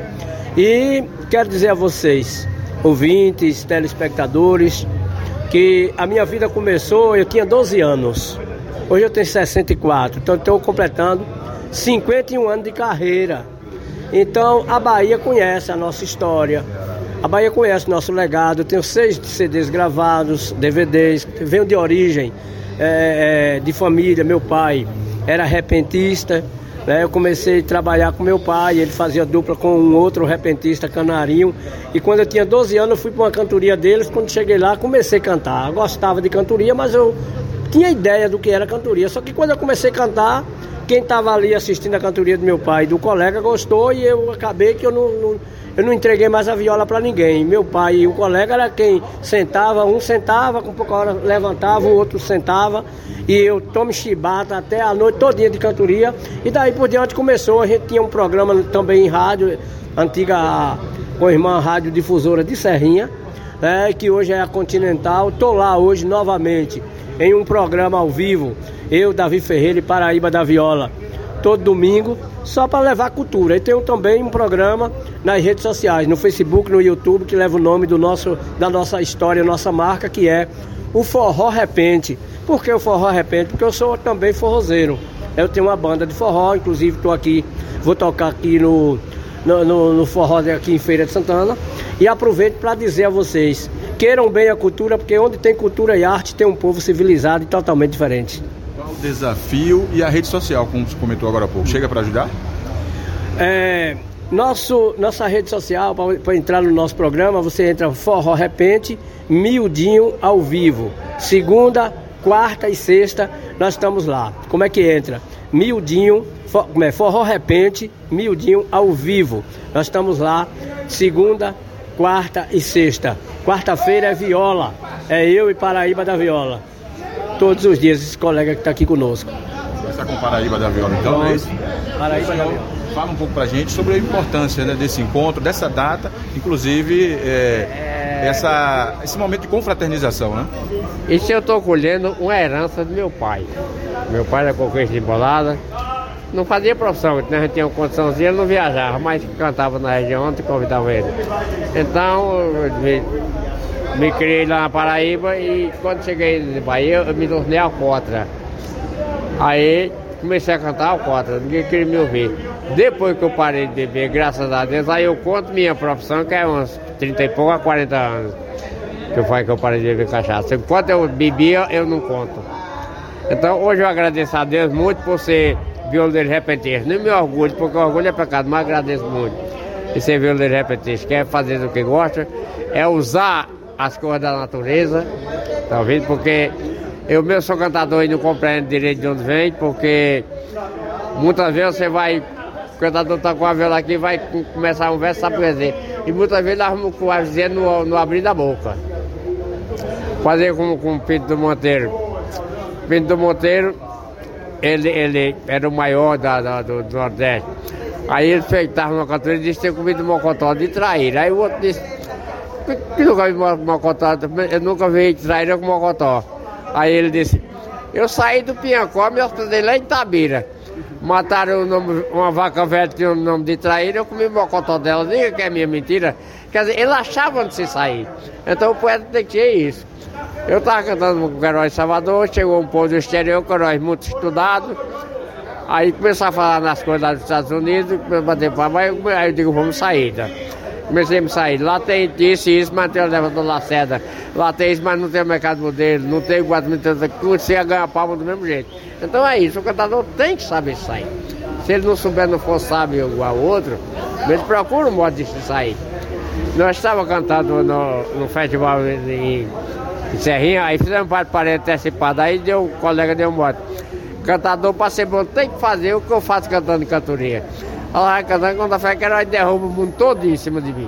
E quero dizer a vocês, ouvintes, telespectadores, que a minha vida começou, eu tinha doze anos. Hoje eu tenho sessenta e quatro, então estou completando cinquenta e um anos de carreira. Então a Bahia conhece a nossa história, a Bahia conhece o nosso legado. Eu tenho seis C Ds gravados, D V Ds, venho de origem, é, de família. Meu pai era repentista, né? Eu comecei a trabalhar com meu pai, ele fazia dupla com um outro repentista, Canarinho. E quando eu tinha doze anos eu fui para uma cantoria deles. Quando cheguei lá comecei a cantar. Eu gostava de cantoria, mas eu tinha ideia do que era cantoria. Só que quando eu comecei a cantar, quem estava ali assistindo a cantoria do meu pai e do colega gostou, e eu acabei que eu não, não, eu não entreguei mais a viola para ninguém. Meu pai e o colega era quem sentava, um sentava, com pouca hora levantava, o outro sentava, e eu tome chibata até a noite todinha de cantoria. E daí por diante começou, a gente tinha um programa também em rádio, antiga com a irmã rádio difusora de Serrinha, né, que hoje é a Continental. Estou lá hoje novamente em um programa ao vivo, eu, Davi Ferreira e Paraíba da Viola, todo domingo, só para levar cultura. E tenho também um programa nas redes sociais, no Facebook, no YouTube, que leva o nome do nosso, da nossa história, nossa marca, que é o forró repente. Por que o forró repente? Porque eu sou também forrozeiro. Eu tenho uma banda de forró, inclusive estou aqui, vou tocar aqui no, no, no, no forró aqui em Feira de Santana. E aproveito para dizer a vocês, queiram bem a cultura, porque onde tem cultura e arte tem um povo civilizado e totalmente diferente. Qual o desafio e a rede social, como você comentou agora há pouco, chega para ajudar? É, nosso, nossa rede social, para entrar no nosso programa, você entra Forró Repente, Miudinho ao vivo. Segunda, quarta e sexta, nós estamos lá. Como é que entra? Miudinho, for, como é? Forró Repente, Miudinho ao vivo. Nós estamos lá, segunda, quarta e sexta. Quarta-feira é viola, é eu e Paraíba da Viola. Todos os dias, esse colega que está aqui conosco. Começar com Paraíba da Viola, então, é isso? Paraíba da Viola. Fala um pouco pra gente sobre a importância, né, desse encontro, dessa data, inclusive é, é... Essa, esse momento de confraternização, né? Isso eu estou colhendo uma herança do meu pai. Meu pai era coqueiro de embolada. Não fazia profissão, então a gente tinha uma condiçãozinha, ele não viajava, mas cantava na região onde convidava ele. Então, eu me, me criei lá na Paraíba e quando cheguei na Bahia, eu me tornei alcoólatra. Aí comecei a cantar alcoólatra, ninguém queria me ouvir. Depois que eu parei de beber, graças a Deus, aí eu conto minha profissão, que é uns trinta e pouco a quarenta anos. Que eu falei que eu parei de beber cachaça. Enquanto eu bebia, eu não conto. Então, hoje eu agradeço a Deus muito por ser violeiro repentista. Não me orgulho, porque o orgulho é pecado, mas agradeço muito de ser violeiro repentista. Quer fazer o que gosta, é usar as coisas da natureza, tá ouvindo? Porque eu mesmo sou cantador e não compreendo direito de onde vem, porque muitas vezes você vai, o cantador tá com a viola aqui, vai começar um verso, sabe o que dizer. E muitas vezes nós vamos com a dizer no, no abrir da boca. Fazer como com o Pinto do Monteiro. O Pinto do Monteiro, ele, ele era o maior da, da, do, do Nordeste. Aí ele estava numa cantora e disse que tinha comido mocotó de traíra. Aí o outro disse, que nunca vi mocotó, eu nunca vi traíra com mocotó. Aí ele disse, eu saí do Piancó, me hospedei lá em Itabira. Mataram o nome, uma vaca velha que tinha o nome de traíra, eu comi o mocotó dela, diga que é minha mentira. Quer dizer, ele achava antes de sair. Então o poeta tem que ter isso. Eu estava cantando com o Queiroz em Salvador, chegou um povo do exterior, Queiroz muito estudado. Aí começou a falar nas coisas lá dos Estados Unidos, começou a bater palma, aí eu digo, vamos sair, tá? Comecei a me sair. Lá tem isso e isso, mas tem o elevador Lacerda. Lá tem isso, mas não tem o mercado modelo, não tem o guarda-minas, comecei a ganhar palma do mesmo jeito. Então é isso, o cantador tem que saber sair. Se ele não souber, não for sábio igual ao outro, ele procura um modo de sair. Nós estávamos cantando no, no festival em, em Serrinha, aí fizemos parte parede antecipada, aí deu, o colega deu um modo. Cantador, para ser bom, tem que fazer o que eu faço cantando em cantoria. Ela vai cantando, quando a fé que ela derruba o mundo todo em cima de mim.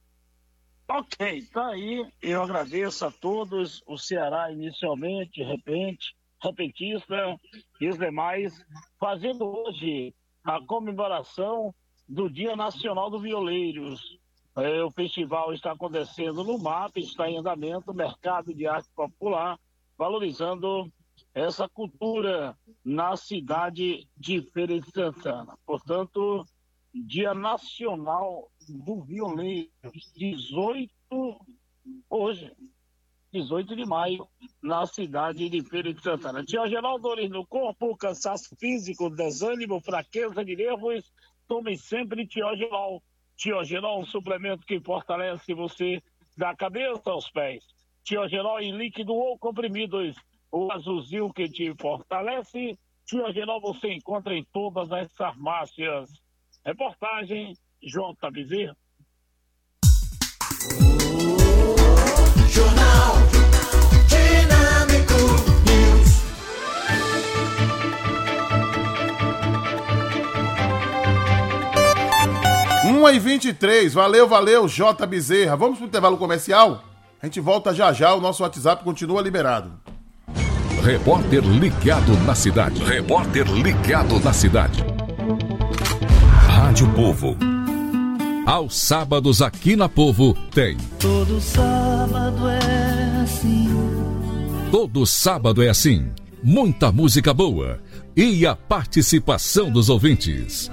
Ok, tá aí. Eu agradeço a todos, o Ceará inicialmente, repente, repentista e os demais, fazendo hoje a comemoração do Dia Nacional do Violeiros. É, o festival está acontecendo no M A P, está em andamento, Mercado de Arte Popular, valorizando essa cultura na cidade de Feira de Santana. Portanto, Dia Nacional do Violeiro, dezoito, hoje, dezoito de maio, na cidade de Feira de Santana. Tia Geraldo, dores no corpo, cansaço físico, desânimo, fraqueza de nervos, tome sempre Tiogelol. Tiogelol, um suplemento que fortalece você da cabeça aos pés. Tiogelol em líquido ou comprimidos, o azulzinho que te fortalece. Tiogelol você encontra em todas as farmácias. Reportagem J. Bezerra. Jornal Dinâmico News. uma e vinte e três, valeu, valeu, J. Bezerra. Vamos pro intervalo comercial? A gente volta já já, o nosso WhatsApp continua liberado. Repórter ligado na cidade. Repórter ligado na cidade. Rádio Povo. Aos sábados aqui na Povo tem. Todo sábado é assim. Todo sábado é assim. Muita música boa e a participação dos ouvintes.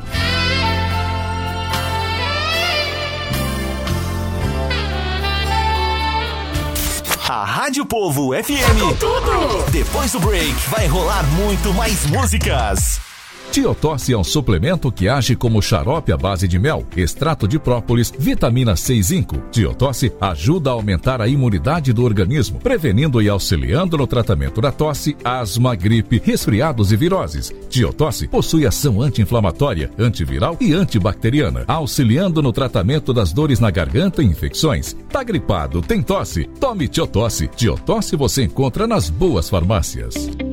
A Rádio Povo F M. Tudo! Depois do break, vai rolar muito mais músicas. Tiotosse é um suplemento que age como xarope à base de mel, extrato de própolis, vitamina C e zinco. Tiotosse ajuda a aumentar a imunidade do organismo, prevenindo e auxiliando no tratamento da tosse, asma, gripe, resfriados e viroses. Tiotosse possui ação anti-inflamatória, antiviral e antibacteriana, auxiliando no tratamento das dores na garganta e infecções. Tá gripado, tem tosse? Tome Tiotosse. Tiotosse você encontra nas boas farmácias.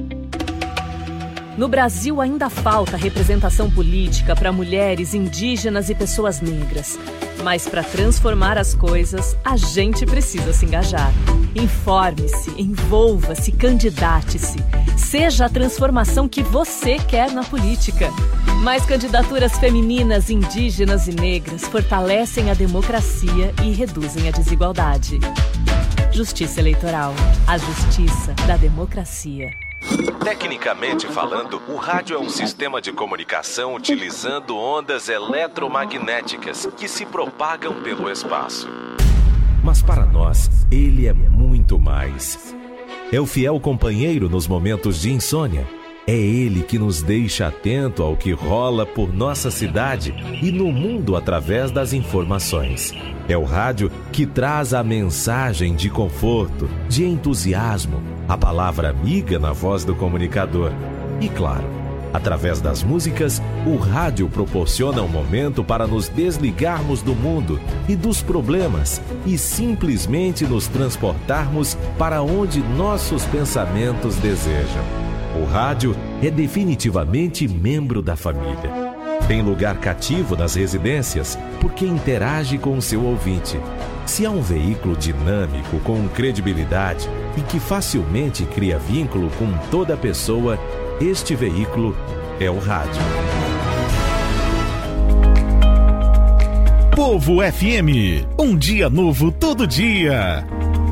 No Brasil ainda falta representação política para mulheres, indígenas e pessoas negras. Mas para transformar as coisas, a gente precisa se engajar. Informe-se, envolva-se, candidate-se. Seja a transformação que você quer na política. Mais candidaturas femininas, indígenas e negras fortalecem a democracia e reduzem a desigualdade. Justiça Eleitoral. A justiça da democracia. Tecnicamente falando, o rádio é um sistema de comunicação utilizando ondas eletromagnéticas que se propagam pelo espaço. Mas para nós, ele é muito mais. É o fiel companheiro nos momentos de insônia. É ele que nos deixa atento ao que rola por nossa cidade e no mundo através das informações. É o rádio que traz a mensagem de conforto, de entusiasmo, a palavra amiga na voz do comunicador. E claro, através das músicas, o rádio proporciona um momento para nos desligarmos do mundo e dos problemas e simplesmente nos transportarmos para onde nossos pensamentos desejam. O rádio é definitivamente membro da família. Tem lugar cativo nas residências porque interage com o seu ouvinte. Se há um veículo dinâmico, com credibilidade e que facilmente cria vínculo com toda pessoa, este veículo é o rádio. Povo F M, um dia novo todo dia.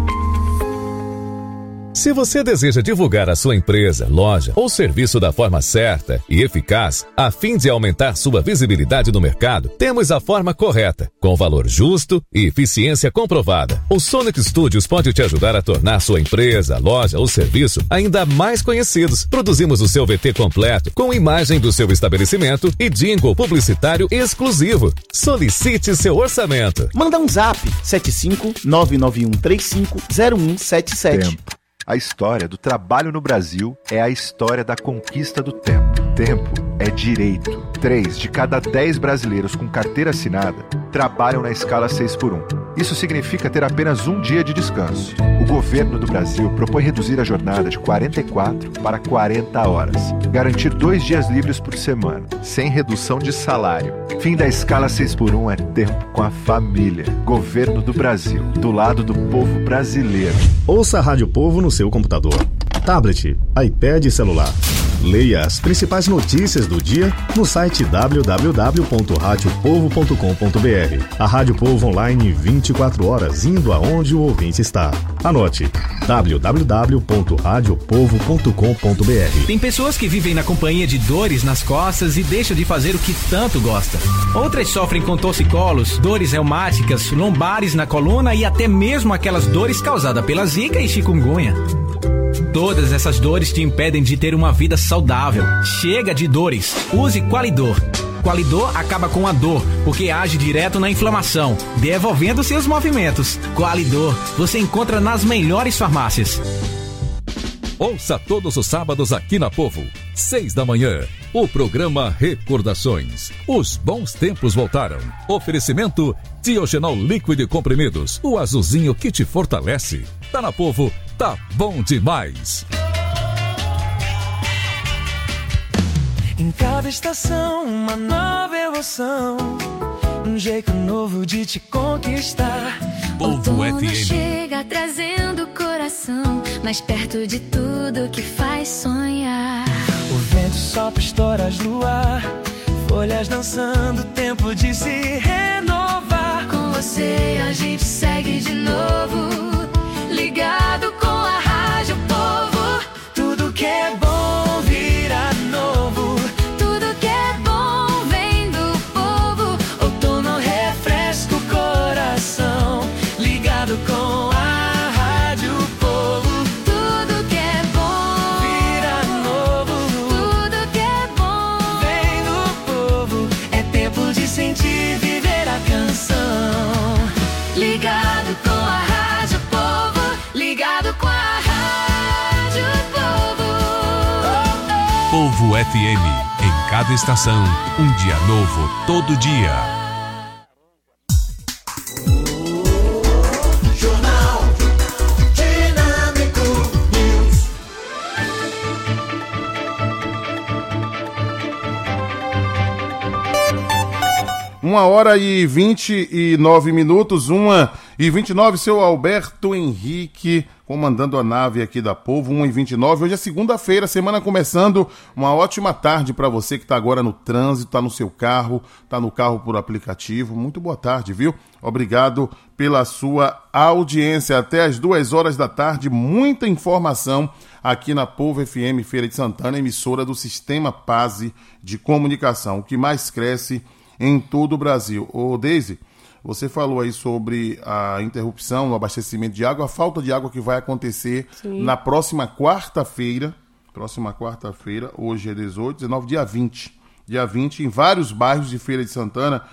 Se você deseja divulgar a sua empresa, loja ou serviço da forma certa e eficaz, a fim de aumentar sua visibilidade no mercado, temos a forma correta, com valor justo e eficiência comprovada. O Sonic Studios pode te ajudar a tornar sua empresa, loja ou serviço ainda mais conhecidos. Produzimos o seu V T completo, com imagem do seu estabelecimento e jingle publicitário exclusivo. Solicite seu orçamento. Manda um zap sete cinco nove nove um três cinco zero um sete sete. Tempo. A história do trabalho no Brasil é a história da conquista do tempo. Tempo é direito. Três de cada dez brasileiros com carteira assinada trabalham na escala seis por um. Isso significa ter apenas um dia de descanso. O governo do Brasil propõe reduzir a jornada de quarenta e quatro para quarenta horas. Garantir dois dias livres por semana, sem redução de salário. Fim da escala seis por um é tempo com a família. Governo do Brasil, do lado do povo brasileiro. Ouça a Rádio Povo no seu computador, tablet, iPad e celular. Leia as principais notícias do dia no site w w w ponto rádio povo ponto com ponto b r. A Rádio Povo online vinte e quatro horas, indo aonde o ouvinte está. Anote: w w w ponto rádio povo ponto com ponto b r. Tem pessoas que vivem na companhia de dores nas costas e deixam de fazer o que tanto gosta. Outras sofrem com torcicolos, dores reumáticas, lombares na coluna e até mesmo aquelas dores causadas pela zika e chikungunya. Todas essas dores te impedem de ter uma vida saudável. Chega de dores. Use Qualidor. Qualidor acaba com a dor, porque age direto na inflamação, devolvendo seus movimentos. Qualidor, você encontra nas melhores farmácias. Ouça todos os sábados aqui na Povo, seis da manhã, o programa Recordações. Os bons tempos voltaram. Oferecimento Diogenol líquido e comprimidos, o azulzinho que te fortalece. Tá na Povo, tá bom demais. Em cada estação, uma nova emoção, um jeito novo de te conquistar. Povo F M chega trazendo o coração mais perto de tudo que faz sonhar. O vento sopra estoras no ar, folhas dançando, tempo de se renovar. Com você a gente segue de novo, ligado com a Rádio Povo. Tudo que é bom vira novo, tudo que é bom vem do povo. Outono refresca o coração, ligado com a Rádio Povo F M, em cada estação, um dia novo todo dia. Uma hora e vinte e nove minutos, uma e vinte e nove, seu Alberto Henrique, comandando a nave aqui da Povo, uma e vinte e nove. Hoje é segunda-feira, semana começando. Uma ótima tarde para você que está agora no trânsito, está no seu carro, está no carro por aplicativo. Muito boa tarde, viu? Obrigado pela sua audiência. Até as duas horas da tarde, muita informação aqui na Povo F M Feira de Santana, emissora do Sistema Pase de Comunicação, o que mais cresce em todo o Brasil. Ô, Deise, você falou aí sobre a interrupção no abastecimento de água, a falta de água que vai acontecer Sim. na próxima quarta-feira, próxima quarta-feira, hoje é dezoito, dezenove, dia vinte, dia vinte, em vários bairros de Feira de Santana,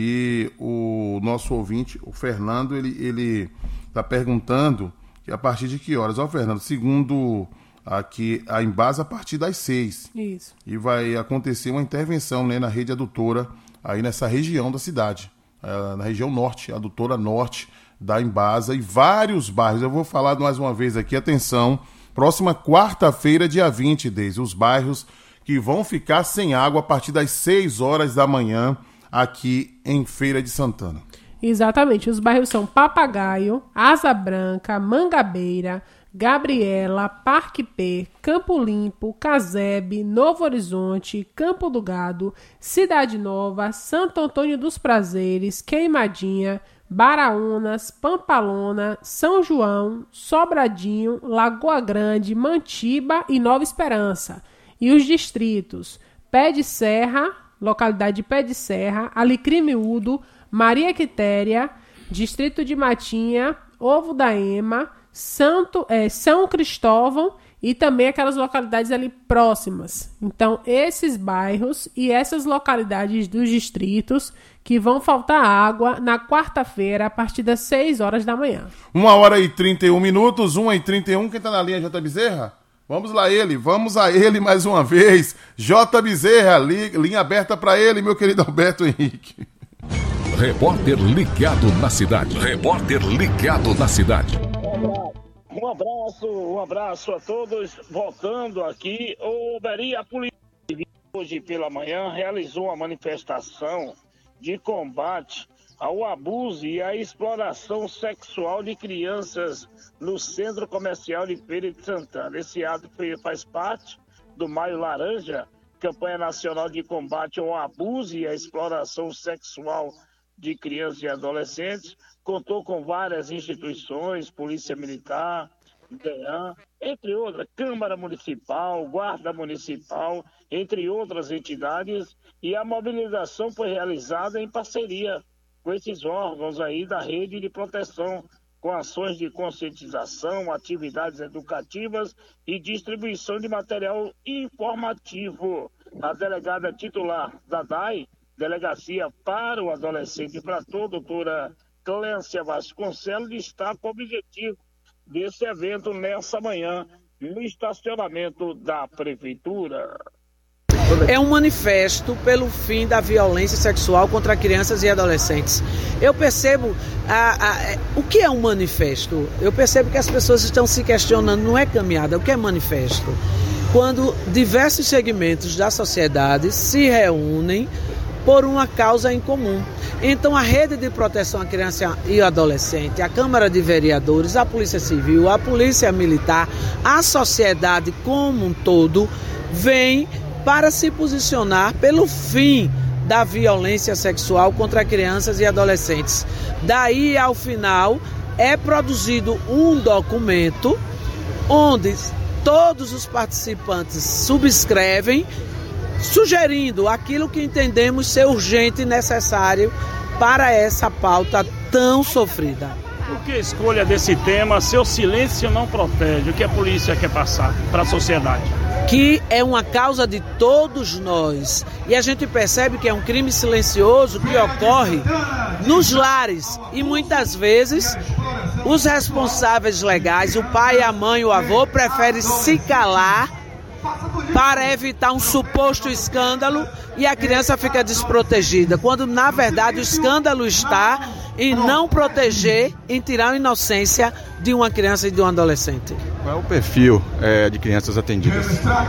e o nosso ouvinte, o Fernando, ele ele está perguntando que a partir de que horas? Ó, Fernando, segundo aqui a Embasa, a partir das seis. Isso. E vai acontecer uma intervenção, né, na rede adutora, aí nessa região da cidade, uh, na região norte, adutora norte da Embasa e vários bairros. Eu vou falar mais uma vez aqui, atenção, próxima quarta-feira, dia vinte, Deise, os bairros que vão ficar sem água a partir das seis horas da manhã aqui em Feira de Santana. Exatamente, os bairros são Papagaio, Asa Branca, Mangabeira, Gabriela, Parque P, Campo Limpo, Casebe, Novo Horizonte, Campo do Gado, Cidade Nova, Santo Antônio dos Prazeres, Queimadinha, Baraunas, Pampalona, São João, Sobradinho, Lagoa Grande, Mantiba e Nova Esperança. E os distritos Pé de Serra, localidade de Pé de Serra, Alecrim Miúdo, Maria Quitéria, Distrito de Matinha, Ovo da Ema, Santo, é, São Cristóvão e também aquelas localidades ali próximas. Então, esses bairros e essas localidades dos distritos que vão faltar água na quarta-feira a partir das seis horas da manhã. Uma hora e trinta e um minutos, uma e trinta e um. Quem tá na linha, J. Bezerra? Vamos lá ele, vamos a ele mais uma vez. J. Bezerra, li, linha aberta para ele, meu querido Alberto Henrique. Repórter ligado na cidade. Repórter ligado na cidade. Um abraço, um abraço a todos. Voltando aqui, o Beri, a polícia hoje pela manhã realizou uma manifestação de combate ao abuso e à exploração sexual de crianças no Centro Comercial de Feira de Santana. Esse ato faz parte do Maio Laranja, campanha nacional de combate ao abuso e à exploração sexual de crianças e adolescentes. Contou com várias instituições, Polícia Militar, D E A N, entre outras, Câmara Municipal, Guarda Municipal, entre outras entidades, e a mobilização foi realizada em parceria com esses órgãos aí da rede de proteção, com ações de conscientização, atividades educativas e distribuição de material informativo. A delegada titular da D A I, Delegacia para o Adolescente e para toda, doutora Cléncia Vasconcelos, destaca o objetivo desse evento nessa manhã no estacionamento da Prefeitura. É um manifesto pelo fim da violência sexual contra crianças e adolescentes. Eu percebo a, a, o que é um manifesto. Eu percebo que as pessoas estão se questionando, não é caminhada, o que é manifesto? Quando diversos segmentos da sociedade se reúnem por uma causa em comum. Então a Rede de Proteção à Criança e ao Adolescente, a Câmara de Vereadores, a Polícia Civil, a Polícia Militar, a sociedade como um todo, vem para se posicionar pelo fim da violência sexual contra crianças e adolescentes. Daí, ao final, é produzido um documento onde todos os participantes subscrevem, sugerindo aquilo que entendemos ser urgente e necessário para essa pauta tão sofrida. Por que a escolha desse tema? Seu silêncio não protege. O que a polícia quer passar para a sociedade? Que é uma causa de todos nós. E a gente percebe que é um crime silencioso que ocorre nos lares. E muitas vezes os responsáveis legais, o pai, a mãe, o avô, preferem se calar para evitar um suposto escândalo e a criança fica desprotegida, quando na verdade o escândalo está em não proteger, em tirar a inocência de uma criança e de um adolescente. Qual é o perfil é, de crianças atendidas?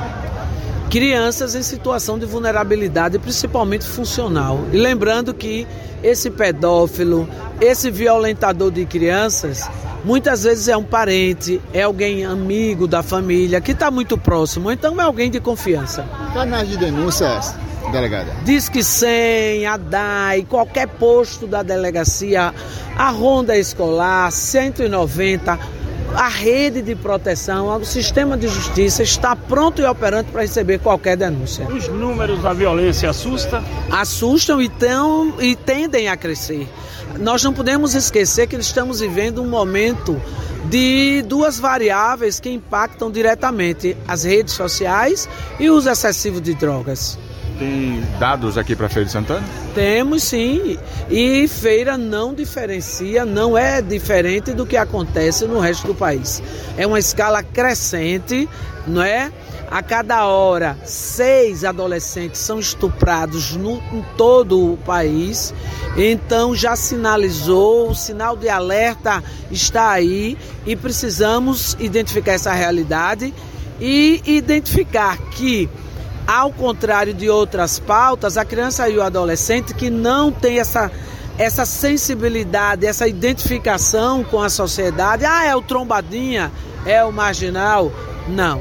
Crianças em situação de vulnerabilidade, principalmente funcional. E lembrando que esse pedófilo, esse violentador de crianças, muitas vezes é um parente, é alguém amigo da família, que está muito próximo, então é alguém de confiança. Canais de denúncias, delegada? Disque cem, a D A I, qualquer posto da delegacia, a ronda escolar, cento e noventa, a rede de proteção, o sistema de justiça está pronto e operante para receber qualquer denúncia. Os números da violência assustam? Assustam e, tão, e tendem a crescer. Nós não podemos esquecer que estamos vivendo um momento de duas variáveis que impactam diretamente: as redes sociais e o uso excessivo de drogas. Tem dados aqui para Feira de Santana? Temos sim, e Feira não diferencia, não é diferente do que acontece no resto do país. É uma escala crescente, não é? A cada hora, seis adolescentes são estuprados no, em todo o país. Então já sinalizou, o sinal de alerta está aí e precisamos identificar essa realidade e identificar que, ao contrário de outras pautas, a criança e o adolescente que não tem essa, essa sensibilidade, essa identificação com a sociedade, ah, é o trombadinha, é o marginal, não.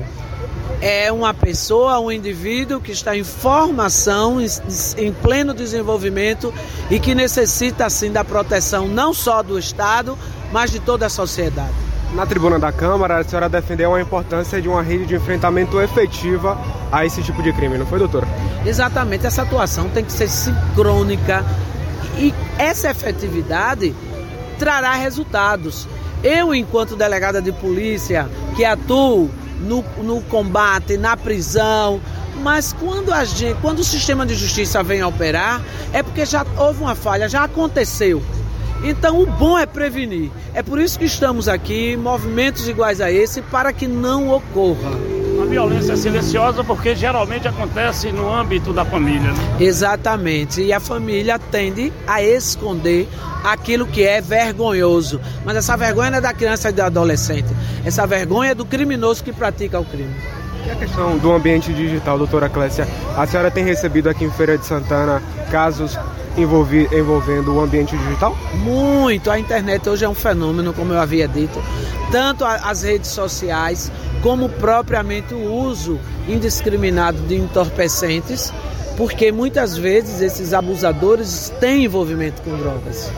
É uma pessoa, um indivíduo que está em formação, em, em pleno desenvolvimento e que necessita, sim, da proteção não só do Estado, mas de toda a sociedade. Na tribuna da Câmara, a senhora defendeu a importância de uma rede de enfrentamento efetiva a esse tipo de crime, não foi, doutora? Exatamente, essa atuação tem que ser sincrônica e essa efetividade trará resultados. Eu, enquanto delegada de polícia, que atuo no, no combate, na prisão, mas quando, a gente, quando o sistema de justiça vem a operar, é porque já houve uma falha, já aconteceu. Então o bom é prevenir. É por isso que estamos aqui, movimentos iguais a esse, para que não ocorra. A violência é silenciosa porque geralmente acontece no âmbito da família, né? Exatamente. E a família tende a esconder aquilo que é vergonhoso. Mas essa vergonha não é da criança e do adolescente. Essa vergonha é do criminoso que pratica o crime. E a questão do ambiente digital, doutora Clécia? A senhora tem recebido aqui em Feira de Santana casos Envolvi, envolvendo o ambiente digital? Muito. A internet hoje é um fenômeno, como eu havia dito. Tanto as redes sociais, como propriamente o uso indiscriminado de entorpecentes, porque muitas vezes esses abusadores têm envolvimento com drogas.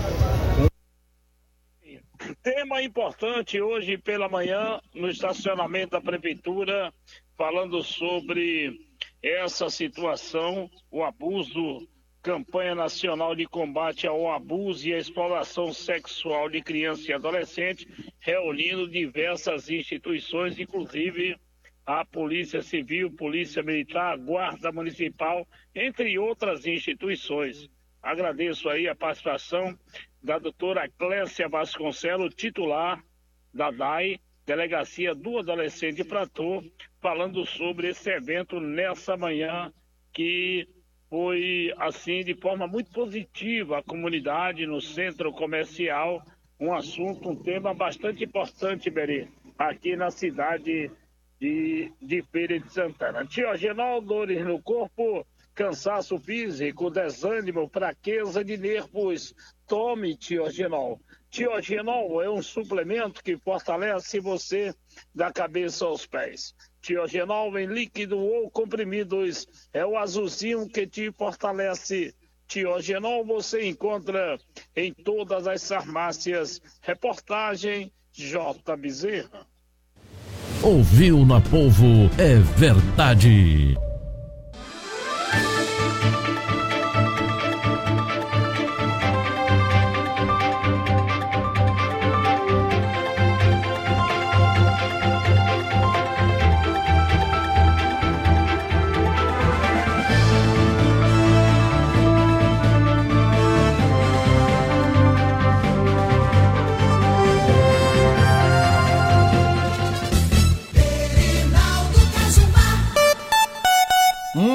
Tema importante hoje pela manhã no estacionamento da Prefeitura, falando sobre essa situação, o abuso. Campanha Nacional de Combate ao Abuso e à Exploração Sexual de Crianças e Adolescentes, reunindo diversas instituições, inclusive a Polícia Civil, Polícia Militar, Guarda Municipal, entre outras instituições. Agradeço aí a participação da doutora Clécia Vasconcelos, titular da D A I, Delegacia do Adolescente Platô, falando sobre esse evento nessa manhã que foi, assim, de forma muito positiva a comunidade no centro comercial, um assunto, um tema bastante importante, Beri, aqui na cidade de, de Feira de Santana. Tiogenol, dores no corpo, cansaço físico, desânimo, fraqueza de nervos, tome Tiogenol. Tiogenol é um suplemento que fortalece você da cabeça aos pés. Tiogenol em líquido ou comprimidos é o azulzinho que te fortalece. Tiogenol você encontra em todas as farmácias. Reportagem J. Bezerra. Ouviu na Polvo é verdade.